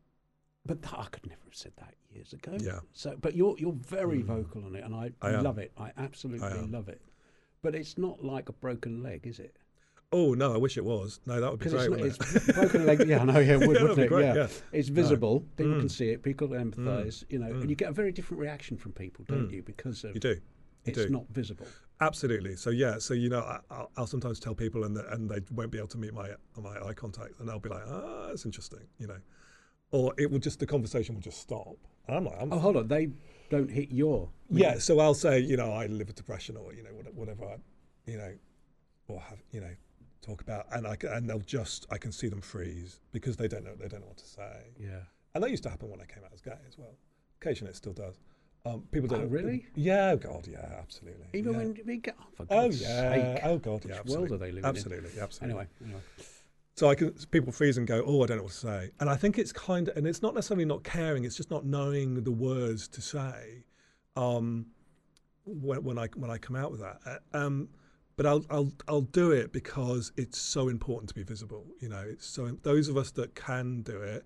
but th- I could never have said that years ago.
Yeah.
So, but you're you're very mm. vocal on it, and I,
I
love it. I absolutely
I
love it. But it's not like a broken leg, is it?
Oh no, I wish it was. No, that would be great.
It's,
not
it's broken leg. Yeah, no, yeah, it would,
yeah,
wouldn't it?
Great,
yeah.
yeah,
it's visible.
No.
People
mm.
can see it. People empathise. Mm. You know,
mm.
and you get a very different reaction from people, don't
mm.
you? Because of
you do. You
it's
do.
not visible.
Absolutely. So yeah. So you know, I, I'll, I'll sometimes tell people, and the, and they won't be able to meet my my eye contact, and they'll be like, "Ah, that's interesting," you know, or it will just the conversation will just stop. And I'm like, I'm,
oh, hold on, they don't hit your.
Yeah. So I'll say, you know, I live with depression, or you know, whatever, I, you know, or have you know. talk about, and I can, and they'll just I can see them freeze because they don't know they don't know what to say.
Yeah,
and that used to happen when I came out as gay as well. Occasionally, it still does. Um, people don't
oh, really.
Yeah, oh God, yeah, absolutely.
Even
yeah.
when we get, oh, for
oh
God's
yeah,
sake.
oh God, yeah,
Which
absolutely.
world are they living
absolutely,
in?
Absolutely,
Anyway, anyway.
So I can people freeze and go, oh, I don't know what to say, and I think it's kind of, and it's not necessarily not caring, it's just not knowing the words to say. Um, when, when I when I come out with that. Uh, um, But I'll I'll I'll do it because it's so important to be visible. You know, it's so those of us that can do it,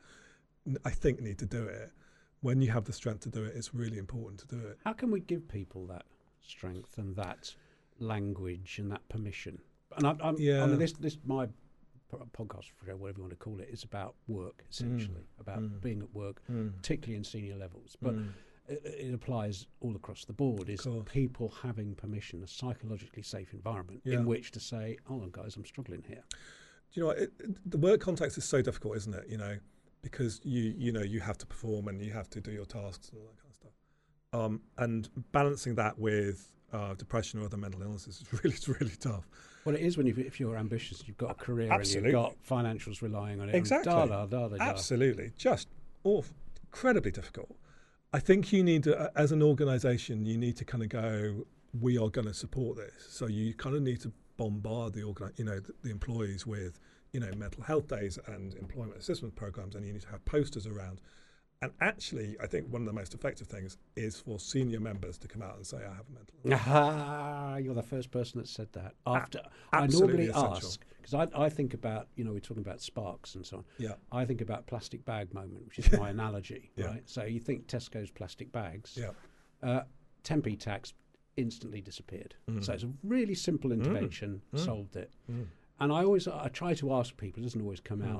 I think, need to do it. When you have the strength to do it, it's really important to do it.
How can we give people that strength and that language and that permission? And I, I'm,
yeah.
I mean, this this my podcast, whatever you want to call it, is about work essentially, mm. about
mm.
being at work,
mm.
particularly in senior levels, but. Mm. It applies all across the board, is people having permission, a psychologically safe environment yeah. in which to say, oh, guys, I'm struggling here.
Do you know what? It, it, the work context is so difficult, isn't it? You know, because you you know, you have to perform and you have to do your tasks and all that kind of stuff. Um, and balancing that with uh, depression or other mental illnesses is really, it's really tough.
Well, it is when you if you're ambitious, you've got a career
Absolutely.
and you've got financials relying on it.
Exactly.
Da, da, da, da, da.
Absolutely. Just awful, incredibly difficult. I think you need to, as an organisation, you need to kind of go, we are going to support this. So you kind of need to bombard the organ, you know, the, the employees with, you know, mental health days and employment assistance programs, and you need to have posters around. And actually, I think one of the most effective things is for senior members to come out and say, I have a mental illness.
Ah, you're the first person that said that. After
a-
I normally
essential.
ask, because I, I think about, you know, we're talking about sparks and so on.
Yeah.
I think about plastic bag moment, which is my analogy,
yeah.
right? So you think Tesco's plastic bags.
Yeah.
Uh, ten p tax instantly disappeared.
Mm.
So it's a really simple intervention,
mm.
solved it.
Mm.
And I always, I try to ask people, it doesn't always come
mm.
out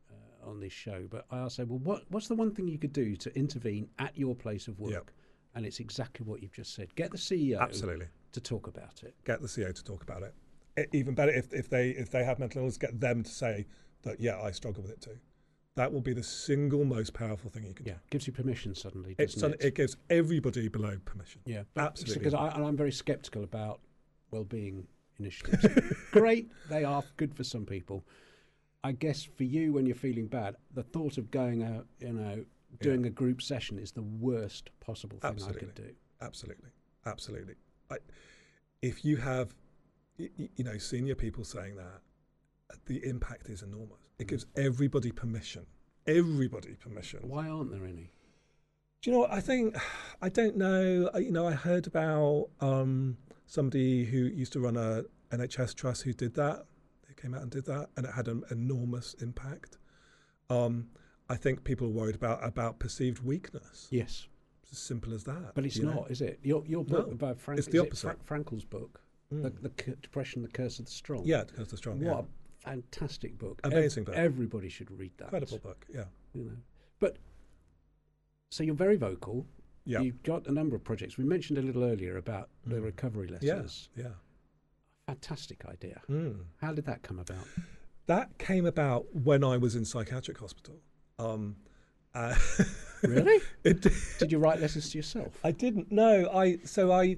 on this show, but I say, well, what, what's the one thing you could do to intervene at your place of work?
Yep.
And it's exactly what you've just said. Get the C E O
Absolutely.
to talk about it.
Get the C E O to talk about it. it. Even better, if, if they if they have mental illness, get them to say that, yeah, I struggle with it too. That will be the single most powerful thing you can
yeah,
do.
Gives you permission suddenly,
It's
doesn't it?
It gives everybody below permission.
Yeah,
absolutely.
Because I, and I'm very sceptical about well-being initiatives. Great, they are good for some people. I guess for you, when you're feeling bad, the thought of going out, you know, doing
yeah.
a group session is the worst possible thing
Absolutely.
I could do.
Absolutely, absolutely. I, if you have, y- you know, senior people saying that, the impact is enormous. It gives everybody permission. Everybody permission.
Why aren't there any?
Do you know what I think? I don't know. I, you know, I heard about um, somebody who used to run a N H S trust who did that. Came out and did that, and it had an enormous impact. Um, I think people are worried about about perceived weakness.
Yes,
it's as simple as that.
But it's
you
not,
know?
is it? Your your book
No,
about Frank,
it's the
is
opposite.
It Fra- Frankel's book,
Mm.
the, the C- Depression, the Curse of the Strong.
Yeah, the Curse of the Strong.
What
yeah.
a fantastic book!
Amazing
Ev-
book.
Everybody should read that.
Incredible book. Yeah.
You know, but so you're very vocal.
Yeah.
You've got a number of projects. We mentioned a little earlier about mm. the recovery letters.
Yeah. Yeah.
Fantastic idea.
Mm.
How did that come about?
That came about when I was in psychiatric hospital. Um, uh,
really?
it did.
Did you write letters to yourself?
I didn't. No. I so I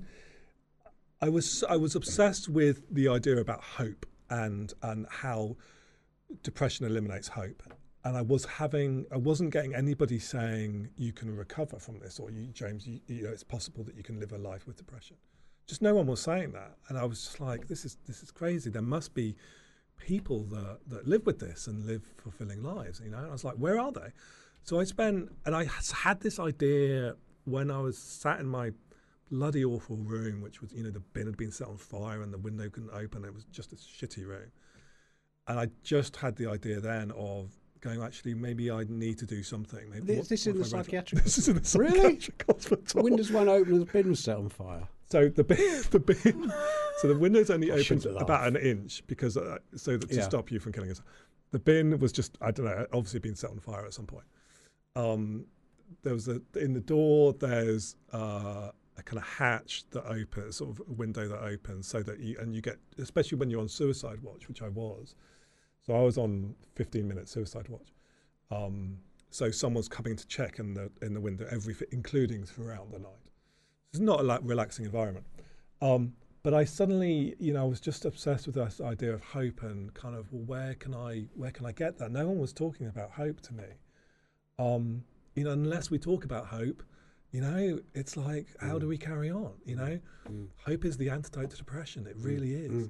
I was I was obsessed with the idea about hope and and how depression eliminates hope. And I was having, I wasn't getting anybody saying you can recover from this, or you, James, you, you know, it's possible that you can live a life with depression. Just no one was saying that, and I was just like, this is this is crazy. There must be people that that live with this and live fulfilling lives, you know. And I was like, where are they? So I spent, and I had this idea when I was sat in my bloody awful room, which was, you know, the bin had been set on fire and the window couldn't open. It was just a shitty room, and I just had the idea then of going, actually, maybe I need to do something. Maybe
This,
what,
this
what
in the
if I read-
psychiatric.
This is in the
Really?
psychiatric hospital.
The windows won't open and the bin was set on fire.
So the bin, the bin, so the window's only
I
opened
shouldn't
about
laugh.
an inch because uh, so that to
Yeah.
stop you from killing yourself. The bin was just, I don't know, obviously been set on fire at some point. Um, there was a in the door. There's uh, a kind of hatch that opens, sort of a window that opens, so that you and you get, especially when you're on suicide watch, which I was. So I was on fifteen minute suicide watch. Um, so someone's coming to check in the in the window every, including throughout the night. It's not a like, relaxing environment. Um, but I suddenly, you know, I was just obsessed with this idea of hope and kind of, well, where can I, where can I get that? No one was talking about hope to me. Um, you know, unless we talk about hope, you know, it's like, how
Mm.
do we carry on? You know,
Mm.
hope is the antidote to depression. It really is.
Mm.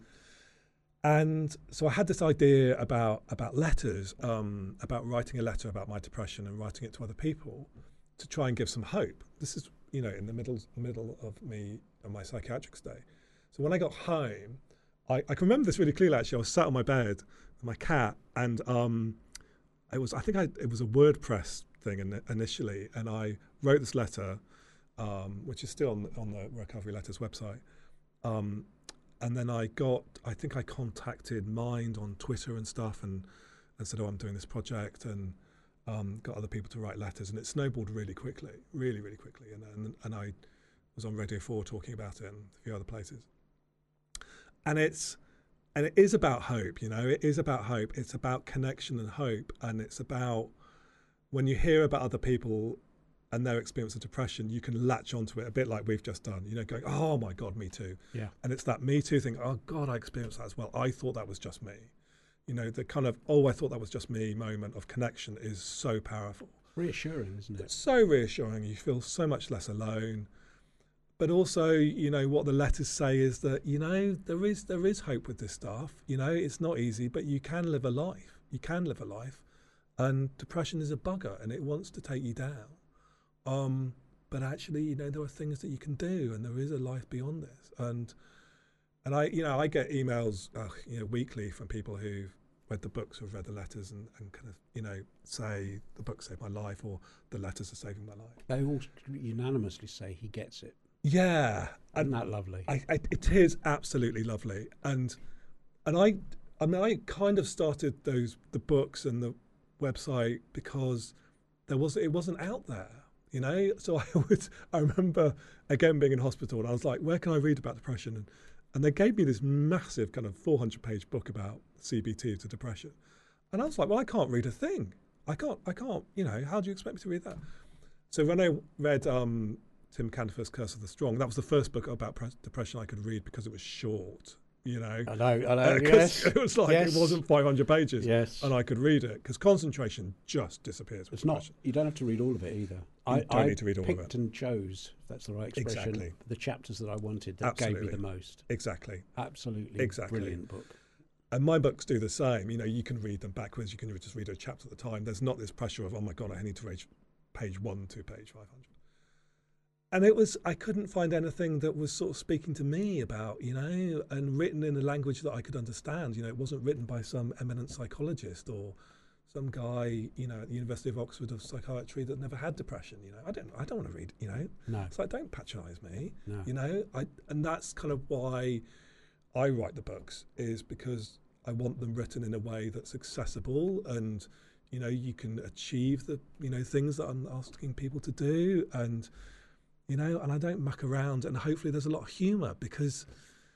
And so I had this idea about about letters, um, about writing a letter about my depression and writing it to other people to try and give some hope. This is, you know, in the middle middle of me and my psychiatric stay. So when I got home, I, I can remember this really clearly. Actually, I was sat on my bed with my cat, and um, it was I think I, it was a WordPress thing in, initially, and I wrote this letter, um, which is still on the, on the Recovery Letters website. Um, And then I got, I think I contacted Mind on Twitter and stuff and, and said, oh, I'm doing this project, and um, got other people to write letters. And it snowballed really quickly, really, really quickly. And and, and I was on Radio four talking about it and a few other places. And it's, and it is about hope, you know, it is about hope. It's about connection and hope. And it's about when you hear about other people and their experience of depression, you can latch onto it a bit like we've just done, you know, going, oh my God, me too.
Yeah.
And it's that me too thing. Oh God, I experienced that as well. I thought that was just me. You know, the kind of, oh, I thought that was just me moment of connection is so powerful.
Reassuring, isn't it?
It's so reassuring. You feel so much less alone. But also, you know, what the letters say is that, you know, there is there is hope with this stuff. You know, it's not easy, but you can live a life. You can live a life. And depression is a bugger and it wants to take you down. Um, but actually, you know, there are things that you can do, and there is a life beyond this. And and I, you know, I get emails, uh, you know, weekly from people who've read the books, who've read the letters, and, and kind of, you know, say the book saved my life, or the letters are saving my life.
They all unanimously say he gets it.
Yeah,
Isn't that lovely?
I, I, it is absolutely lovely, and and I, I mean, I kind of started those the books and the website because there was it wasn't out there. You know, so I would. I remember again being in hospital, and I was like, "Where can I read about depression?" And, and they gave me this massive kind of four hundred page book about C B T to depression, and I was like, "Well, I can't read a thing. I can't. I can't. You know, how do you expect me to read that?" So when I read um, Tim Cantor's Curse of the Strong, that was the first book about pre- depression I could read because it was short. You know,
I know, I know.
Uh, 'cause
yes,
it was like
yes.
it wasn't five hundred pages,
Yes,
and I could read it because concentration just disappears with
it's not.
depression.
You don't have to read all of it either.
You
I,
don't
I
need to read all of
picked
it.
and chose. If that's the right expression.
Exactly.
The chapters that I wanted that gave
Absolutely.
me the most.
Exactly.
Absolutely,
Exactly.
brilliant book.
And my books do the same. You know, you can read them backwards. You can just read a chapter at a time. There's not this pressure of, oh my God, I need to read page one to page five hundred. And it was, I couldn't find anything that was sort of speaking to me about, you know, and written in a language that I could understand. You know, it wasn't written by some eminent psychologist or some guy, you know, at the University of Oxford of psychiatry that never had depression. You know, I don't, I don't want to read, you know.
No,
It's like, don't patronise me.
no.
You know, I and that's kind of why I write the books, is because I want them written in a way that's accessible, and you know, you can achieve the you know things that I'm asking people to do, and you know, and I don't muck around, and hopefully there's a lot of humour, because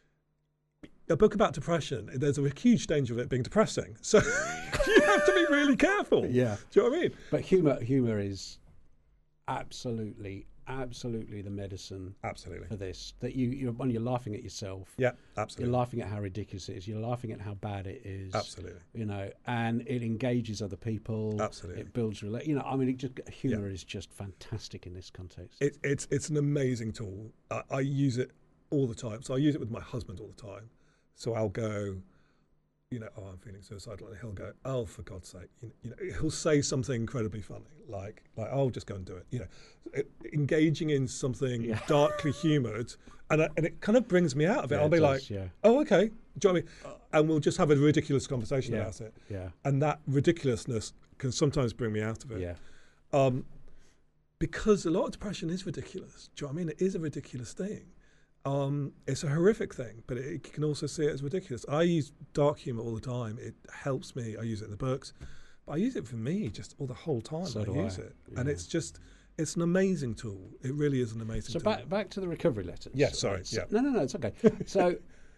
a book about depression, there's a huge danger of it being depressing, so you have to be really careful.
Yeah,
Do you know what I mean?
but humour, humour is absolutely, absolutely the medicine
Absolutely.
for this. That you, you're, when you're laughing at yourself,
Yeah, absolutely.
you're laughing at how ridiculous it is. You're laughing at how bad it is.
Absolutely.
You know, and it engages other people.
Absolutely.
It builds rela- You know, I mean, it just, humor yeah. is just fantastic in this context.
It, it's it's an amazing tool. I, I use it all the time. So I use it with my husband all the time. So I'll go, you know, oh, I'm feeling suicidal, and he'll go, oh, for God's sake, you know, you know, he'll say something incredibly funny, like, like, oh, just go and do it, you know, it, engaging in something yeah. darkly humoured, and I, and it kind of brings me out of it.
Yeah,
I'll
it
be
does,
like,
yeah.
oh, okay, do you know what I mean? And we'll just have a ridiculous conversation
yeah.
about it,
yeah,
and that ridiculousness can sometimes bring me out of it.
Yeah,
um, because a lot of depression is ridiculous. Do you know what I mean? It is a ridiculous thing. Um, it's a horrific thing, but it, you can also see it as ridiculous. I use dark humour all the time. It helps me. I use it in the books, but I use it for me just all the whole time.
So
I
do
use
I.
it,
Yeah.
and it's just, it's an amazing tool. It really is an amazing
so
tool.
back back to the recovery letters.
Yeah, sorry.
So,
yeah.
No, no, no, it's okay. So,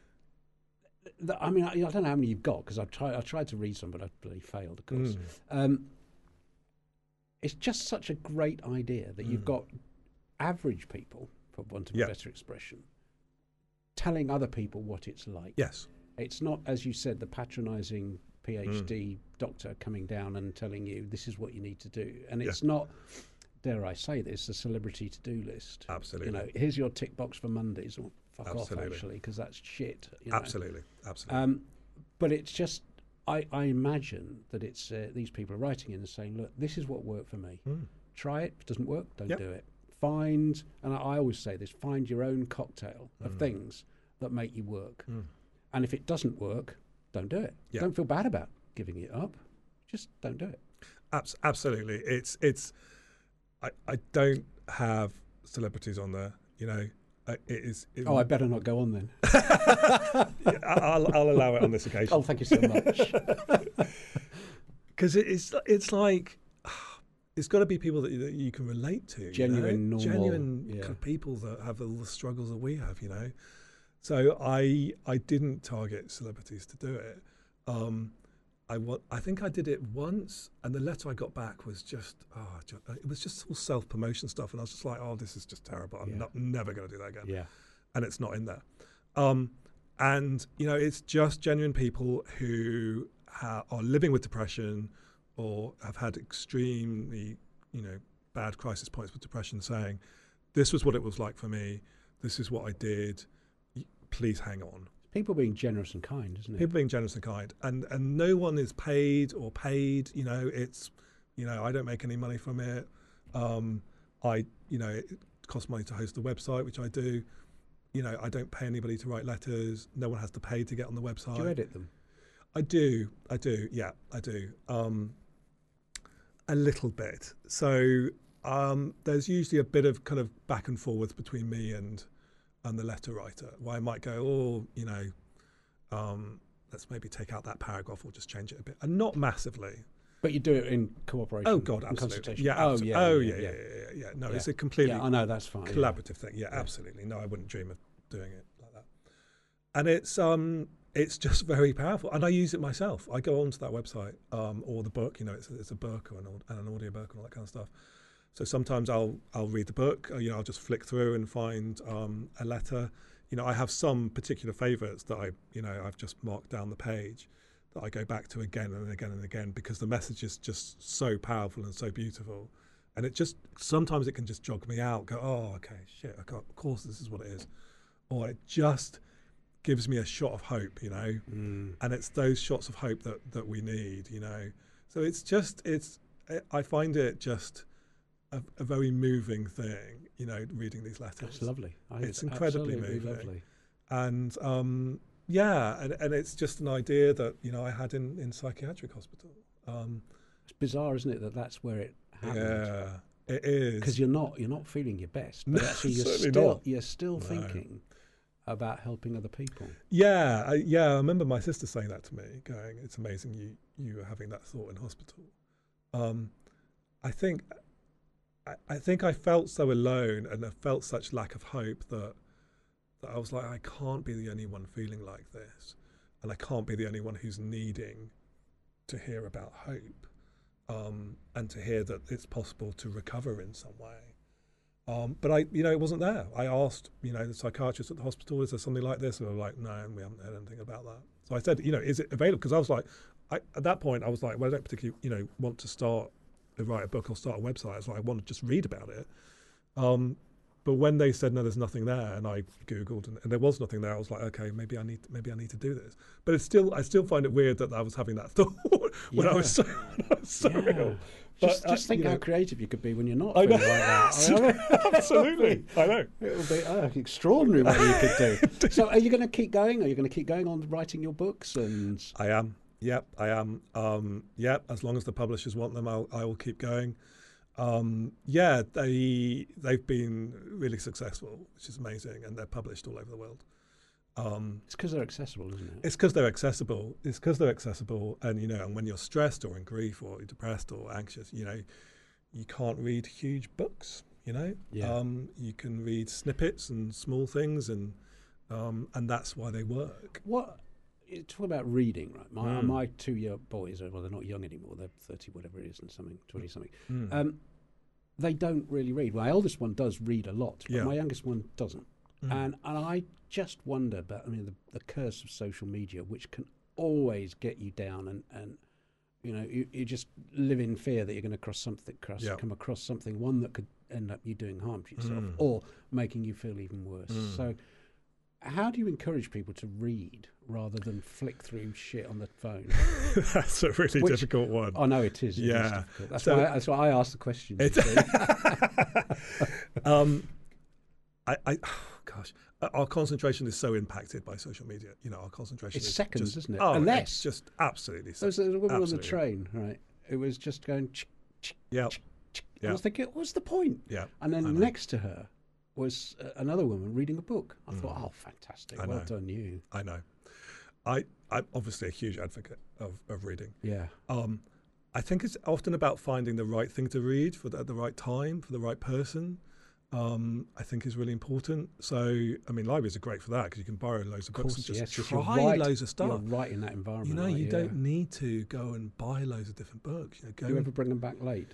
the, I mean, I, I don't know how many you've got because I tried. I tried to read some, but I bloody failed, of course.
Mm.
Um, it's just such a great idea that mm. you've got average people, for want of
yeah.
a better expression, telling other people what it's like.
Yes.
It's not, as you said, the patronising PhD mm. doctor coming down and telling you this is what you need to do. And it's yeah. not, dare I say this, a celebrity to-do list.
Absolutely.
You know, here's your tick box for Mondays. Well, fuck
Absolutely.
off, actually, because that's shit. You know?
Absolutely. Absolutely.
Um, but it's just, I, I imagine that it's uh, these people are writing in and saying, look, this is what worked for me. Mm. Try it. If it doesn't work, don't
yep.
do it. Find, and I always say this, find your own cocktail of mm. things that make you work. Mm. And if it doesn't work, don't do it. Yeah. Don't feel bad about giving it up. Just don't do it.
Abs- absolutely. It's, it's, I, I don't have celebrities on there, you know. Uh, it is. It
oh, I better not go on then.
yeah, I'll, I'll allow it on this occasion.
Oh, thank you so much.
Because it, it's, it's like, it's got to be people that you, that you can relate to.
Genuine,
you know?
normal.
Genuine
yeah.
kind of people that have all the struggles that we have, you know. So I I didn't target celebrities to do it. Um, I wa- I think I did it once, and the letter I got back was just, oh, just, it was just all self-promotion stuff, and I was just like, oh, this is just terrible. I'm
yeah.
not, never going to do that again.
Yeah.
And it's not in there. Um, and, you know, it's just genuine people who ha- are living with depression or have had extremely, you know, bad crisis points with depression, saying, this was what it was like for me. This is what I did. Please hang on.
People being generous and kind, isn't it?
People being generous and kind. And and no one is paid or paid, you know, it's, you know, I don't make any money from it. Um, I, you know, it costs money to host the website, which I do. You know, I don't pay anybody to write letters. No one has to pay to get on the website.
Do you edit them?
I do. I do. Yeah, I do. Um, a little bit. So um, there's usually a bit of kind of back and forwards between me and and the letter writer, where I might go, oh, you know, um, let's maybe take out that paragraph or just change it a bit, and not massively.
But you do it in cooperation.
Oh God, absolutely. Yeah.
Oh
abso-
yeah.
Oh
yeah.
yeah.
Yeah.
Yeah. Yeah. yeah, yeah. No,
yeah.
it's a completely.
Yeah, I know that's fine.
Collaborative
yeah.
thing. Yeah,
yeah,
absolutely. No, I wouldn't dream of doing it like that. And it's um, it's just very powerful, and I use it myself. I go onto that website um, or the book. You know, it's a, it's a book or an, and an audio book and all that kind of stuff. So sometimes I'll I'll read the book. Or, you know, I'll just flick through and find um, a letter. You know, I have some particular favourites that I, you know, I've just marked down the page that I go back to again and again and again because the message is just so powerful and so beautiful. And it just, sometimes it can just jog me out, go, oh, okay, shit, I got, of course this is what it is. Or it just gives me a shot of hope, you know. Mm. And it's those shots of hope that, that we need, you know. So it's just, it's, I find it just a, a very moving thing, you know, reading these letters.
It's lovely. I
it's, it's incredibly moving.
Lovely.
And um, yeah, and, and it's just an idea that, you know, I had in, in psychiatric hospital. Um,
it's bizarre, isn't it, that that's where it happened?
Yeah, it is.
Because you're not you're not feeling your best, but
no,
actually you're still not. you're still no. thinking about helping other people.
Yeah, I, yeah. I remember my sister saying that to me, going, "It's amazing you you were having that thought in hospital." Um, I think. I think I felt so alone and I felt such lack of hope that, that I was like, I can't be the only one feeling like this, and I can't be the only one who's needing to hear about hope um, and to hear that it's possible to recover in some way. Um, but I, you know, it wasn't there. I asked, you know, the psychiatrist at the hospital, is there something like this? And they were like, no, we haven't heard anything about that. So I said, you know, is it available? Because I was like, I, at that point, I was like, well, I don't particularly, you know, want to start, uh, write a book or start a website. I was like, I want to just read about it. Um, but when they said, no, there's nothing there, and I Googled and, and there was nothing there, I was like, okay, maybe I need, maybe I need to do this. But it's still, I still find it weird that I was having that thought when
Yeah.
I was so, when I was so
Yeah.
ill.
Just,
But,
just
uh,
think
you
how
know,
creative you could be when you're not
I know.
feeling like that. I mean,
Absolutely, I know.
it would be uh, extraordinary what you could do. So, are you going to keep going? Are you going to keep going on writing your books? And
I am. Yep, I am. Um, yep, as long as the publishers want them, I'll, I will keep going. Um, yeah, they they've been really successful, which is amazing, and they're published all over the world. Um,
it's because they're accessible, isn't it?
it's because they're accessible. It's because they're accessible, and you know, and when you're stressed or in grief or depressed or anxious, you know, you can't read huge books. You know,
Yeah.
um, you can read snippets and small things, and um, and that's why they work.
What? You talk about reading, right? My
Mm.
my two year boys, well, they're not young anymore. They're thirty, whatever it is, and something, twenty something.
Mm.
Um, they don't really read. My eldest one does read a lot, but
Yeah.
my youngest one doesn't.
Mm.
And and I just wonder about, I mean, the, the curse of social media, which can always get you down, and, and you know, you, you just live in fear that you're going to cross something, cross,
Yeah.
come across something, one that could end up you doing harm to yourself,
Mm.
or making you feel even worse.
Mm.
So, how do you encourage people to read rather than flick through shit on the phone?
That's a really
Which-
difficult one.
I know it is. it is
Yeah.
difficult. That's
So-
why. That's why I asked the question. you
It-
see.
um, I, I, gosh, our concentration is so impacted by social media. You know, our concentration
It's
is
seconds,
just,
isn't it?
Oh,
Unless-
it's just absolutely.
There was a woman on the
Absolutely.
train, right? It was just going. Ch-
Yeah,
ch- I
Yeah.
was thinking, what's the point?
yeah.
And
I
then
know.
next to her was uh, another woman reading a book. I thought,
Mm.
oh, fantastic!
I
well
know.
done, you.
I know. I, I'm obviously a huge advocate of, of reading.
Yeah.
Um, I think it's often about finding the right thing to read for the, at the right time for the right person. Um, I think is really important. So, I mean, libraries are great for that because you can borrow loads of,
Of
books
course,
and just
yes. if you're
try
right-
loads of stuff.
You're right in that environment.
You know,
aren't
you
yeah.
don't need to go and buy loads of different books. You know, go.
Do you
and-
ever bring them back late?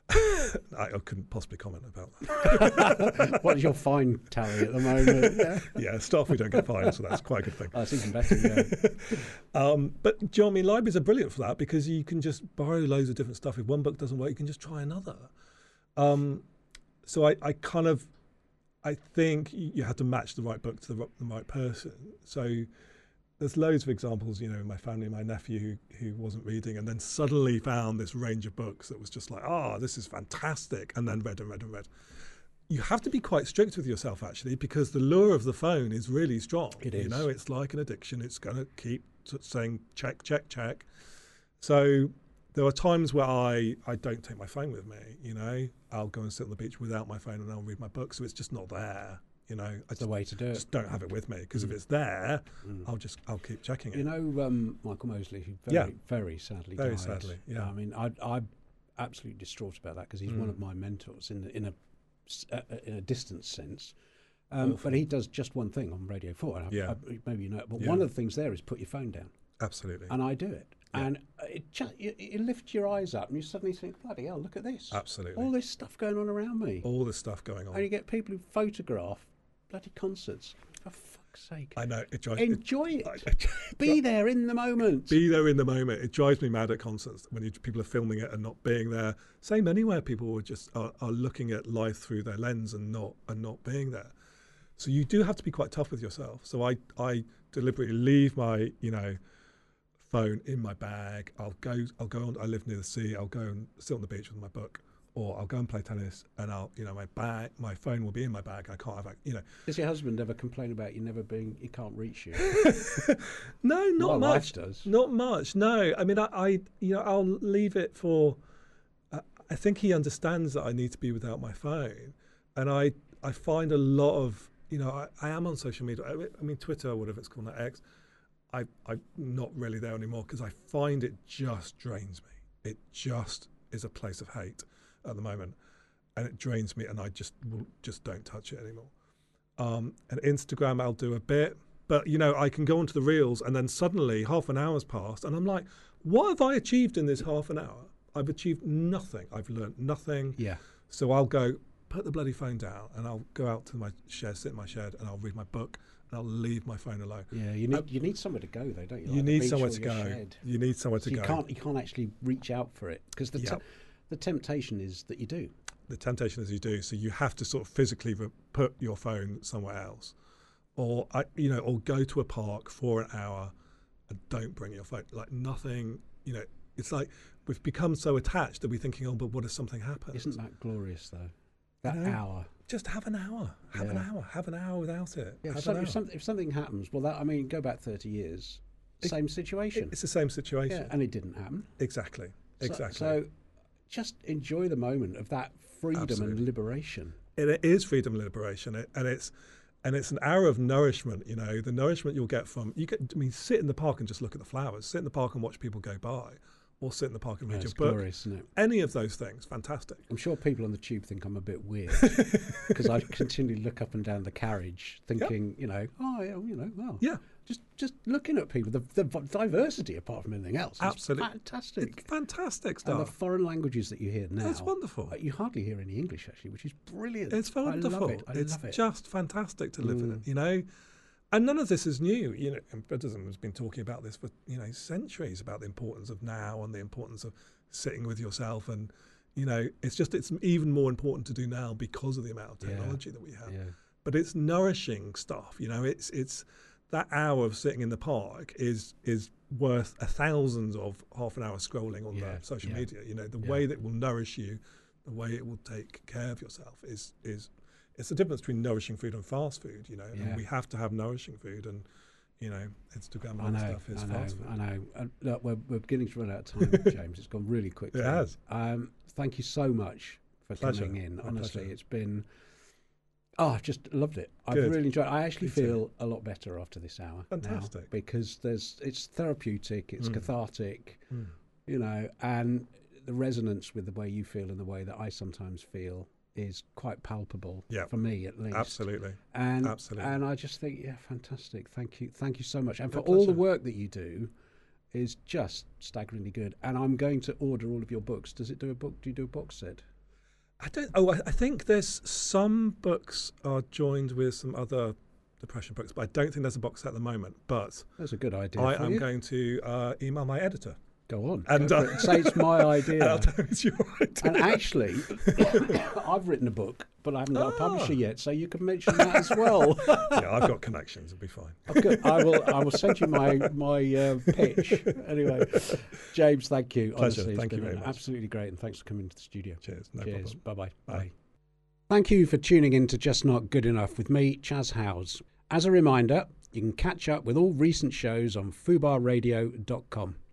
I, I couldn't possibly comment about that.
What's your fine tally at the moment? Yeah.
Yeah, staff we don't get fined, so that's quite a good thing.
Oh, that's even better. Yeah.
Um, but do you know what I mean? Libraries are brilliant for that because you can just borrow loads of different stuff. If one book doesn't work, you can just try another. Um, so I, I kind of, I think you have to match the right book to the, ri- the right person. So there's loads of examples, you know, in my family, my nephew who, who wasn't reading and then suddenly found this range of books that was just like, oh, this is fantastic, and then read and read and read. You have to be quite strict with yourself, actually, because the lure of the phone is really strong.
It
You
is.
know, it's like an addiction. It's going to keep sort of saying check, check, check. So there are times where I, I don't take my phone with me, you know. I'll go and sit on the beach without my phone and I'll read my book. So it's just not there, you know. I
That's
just,
the way to do it.
just don't have it with me because
Mm.
if it's there,
Mm.
I'll just I'll keep checking it.
You know, um, Michael Mosley, who very,
Yeah.
very sadly
Very
died.
sadly, yeah.
I mean, I, I'm absolutely distraught about that because he's one
Mm.
of my mentors in the, in a s- uh, uh, in a distant sense. Um,
Awful.
but he does just one thing on Radio Four. and I,
Yeah.
I, maybe you know, it, but
Yeah.
one of the things there is put your phone down,
Absolutely.
and I do it,
Yeah.
and it just you, you lift your eyes up, and you suddenly think, bloody hell, look at this,
Absolutely.
all this stuff going on around me,
All this stuff going on.
and you get people who photograph bloody concerts. For fuck's sake,
I know it drives. It,
enjoy it.
I- it
Be there in the moment.
be there in the moment. It drives me mad at concerts when you, people are filming it and not being there. Same anywhere. People are just are, are looking at life through their lens and not and not being there. So you do have to be quite tough with yourself. So I I deliberately leave my you know phone in my bag. I'll go I'll go on. I live near the sea. I'll go and sit on the beach with my book, or I'll go and play tennis. And I'll you know my bag my phone will be in my bag. I can't have ac- you know.
Does your husband ever complain about you never being, he can't reach you?
No, not
My
much.
wife does.
Not much. No, I mean, I, I you know, I'll leave it for. Uh, I think he understands that I need to be without my phone, and I, I find a lot of, you know, I, I am on social media. I, I mean, Twitter or whatever it's called, now X. I, I'm not really there anymore because I find it just drains me. It just is a place of hate at the moment, and it drains me, and I just will, just don't touch it anymore. Um, and Instagram, I'll do a bit. But, you know, I can go onto the reels and then suddenly half an hour's passed and I'm like, what have I achieved in this half an hour? I've achieved nothing. I've learned nothing.
Yeah.
So I'll go put the bloody phone down and I'll go out to my shed, sit in my shed, and I'll read my book and I'll leave my phone alone.
Yeah, you need
um,
you need somewhere to go though, don't you?
You
Like
need
the
somewhere
beach
to
or
go.
your shed.
You need somewhere
So
to
you
go.
can't you can't actually reach out for it because the
Yep.
te- the temptation is that you do.
The temptation is you do, so you have to sort of physically re- put your phone somewhere else, or I, you know, or go to a park for an hour and don't bring your phone. Like nothing, you know. It's like we've become so attached that we're thinking, oh, but what if something happens?
Isn't that glorious though? That
You know,
hour.
Just have an hour. Have an
Yeah.
hour. Have an hour without it.
Yeah, if,
have
some,
an
if,
hour.
some, if something happens, well, that I mean, go back thirty years,
It-
same situation.
It's the same situation.
Yeah, and it didn't happen.
Exactly.
So-
Exactly.
So, just enjoy the moment of that freedom
Absolutely.
and liberation.
And it is freedom and liberation, it, and it's and it's an hour of nourishment. You know, the nourishment you'll get from you get. I mean, sit in the park and just look at the flowers. Sit in the park and watch people go by, or sit in the park and read
Yeah,
your
it's
book.
glorious, isn't it?
Any of those things, fantastic.
I'm sure people on the tube think I'm a bit weird because I continually look up and down the carriage, thinking, you know, oh, yeah, you know, well,
Yeah,
just just looking at people, the, the diversity apart from anything else, is
Absolutely.
fantastic.
it's fantastic
And
stuff.
the foreign languages that you hear now,
That's wonderful.
uh, you hardly hear any English actually, which is brilliant.
It's wonderful.
I love it. I
it's
love it.
just fantastic to live in
Mm.
it. You know, and none of this is new. You know, and Buddhism has been talking about this for you know centuries about the importance of now and the importance of sitting with yourself. And you know, it's just it's even more important to do now because of the amount of
Yeah.
technology that we have.
Yeah.
But it's nourishing stuff. You know, it's it's that hour of sitting in the park is is worth a thousands of half an hour scrolling on
Yeah,
the social
yeah,
media. You know, the
yeah.
way that it will nourish you, the way it will take care of yourself is is it's the difference between nourishing food and fast food. You know,
Yeah.
and we have to have nourishing food, and you know, Instagram
I
and
know,
stuff is
I know,
fast food.
I know. And look, we're, we're beginning to run out of time, James. It's gone really quickly.
It has.
Um, thank you so much for
Pleasure.
coming in.
My
Honestly,
pleasure.
it's been. Oh, I've just loved it. I've
Good.
really enjoyed it. I actually
Me too.
feel a lot better after this hour. now,
Fantastic.
because there's it's therapeutic, it's
Mm.
cathartic,
Mm.
you know, and the resonance with the way you feel and the way that I sometimes feel is quite palpable
Yeah.
for me at least.
Absolutely.
And
Absolutely.
and I just think, yeah, fantastic. Thank you, thank you so much, and
My
for all the
pleasure.
work that you do, is just staggeringly good. And I'm going to order all of your books. Does it do a book? Do you do a box set?
I don't. Oh, I, I think there's some books are joined with some other depression books, but I don't think there's a box set at the moment. But
That's a good idea.
I
for
am
you.
going to uh, email my editor.
Go on.
And,
go for
uh,
it. Say it's my idea.
And I'll tell him it's your idea.
And actually, I've written a book, but I haven't got a publisher
Ah.
yet, so you can mention that as well.
yeah, I've got connections. It'll be fine.
Oh, good. I will. I will send you my my uh, pitch. Anyway, James, thank you.
Pleasure.
Honestly, it's
Thank you
been
very much.
absolutely great, and thanks for coming to the studio.
Cheers. No
Cheers.
problem.
Bye-bye.
Bye.
Bye. Thank you for tuning in to Just Not Good Enough with me, Chaz Howes. As a reminder, you can catch up with all recent shows on fubar radio dot com.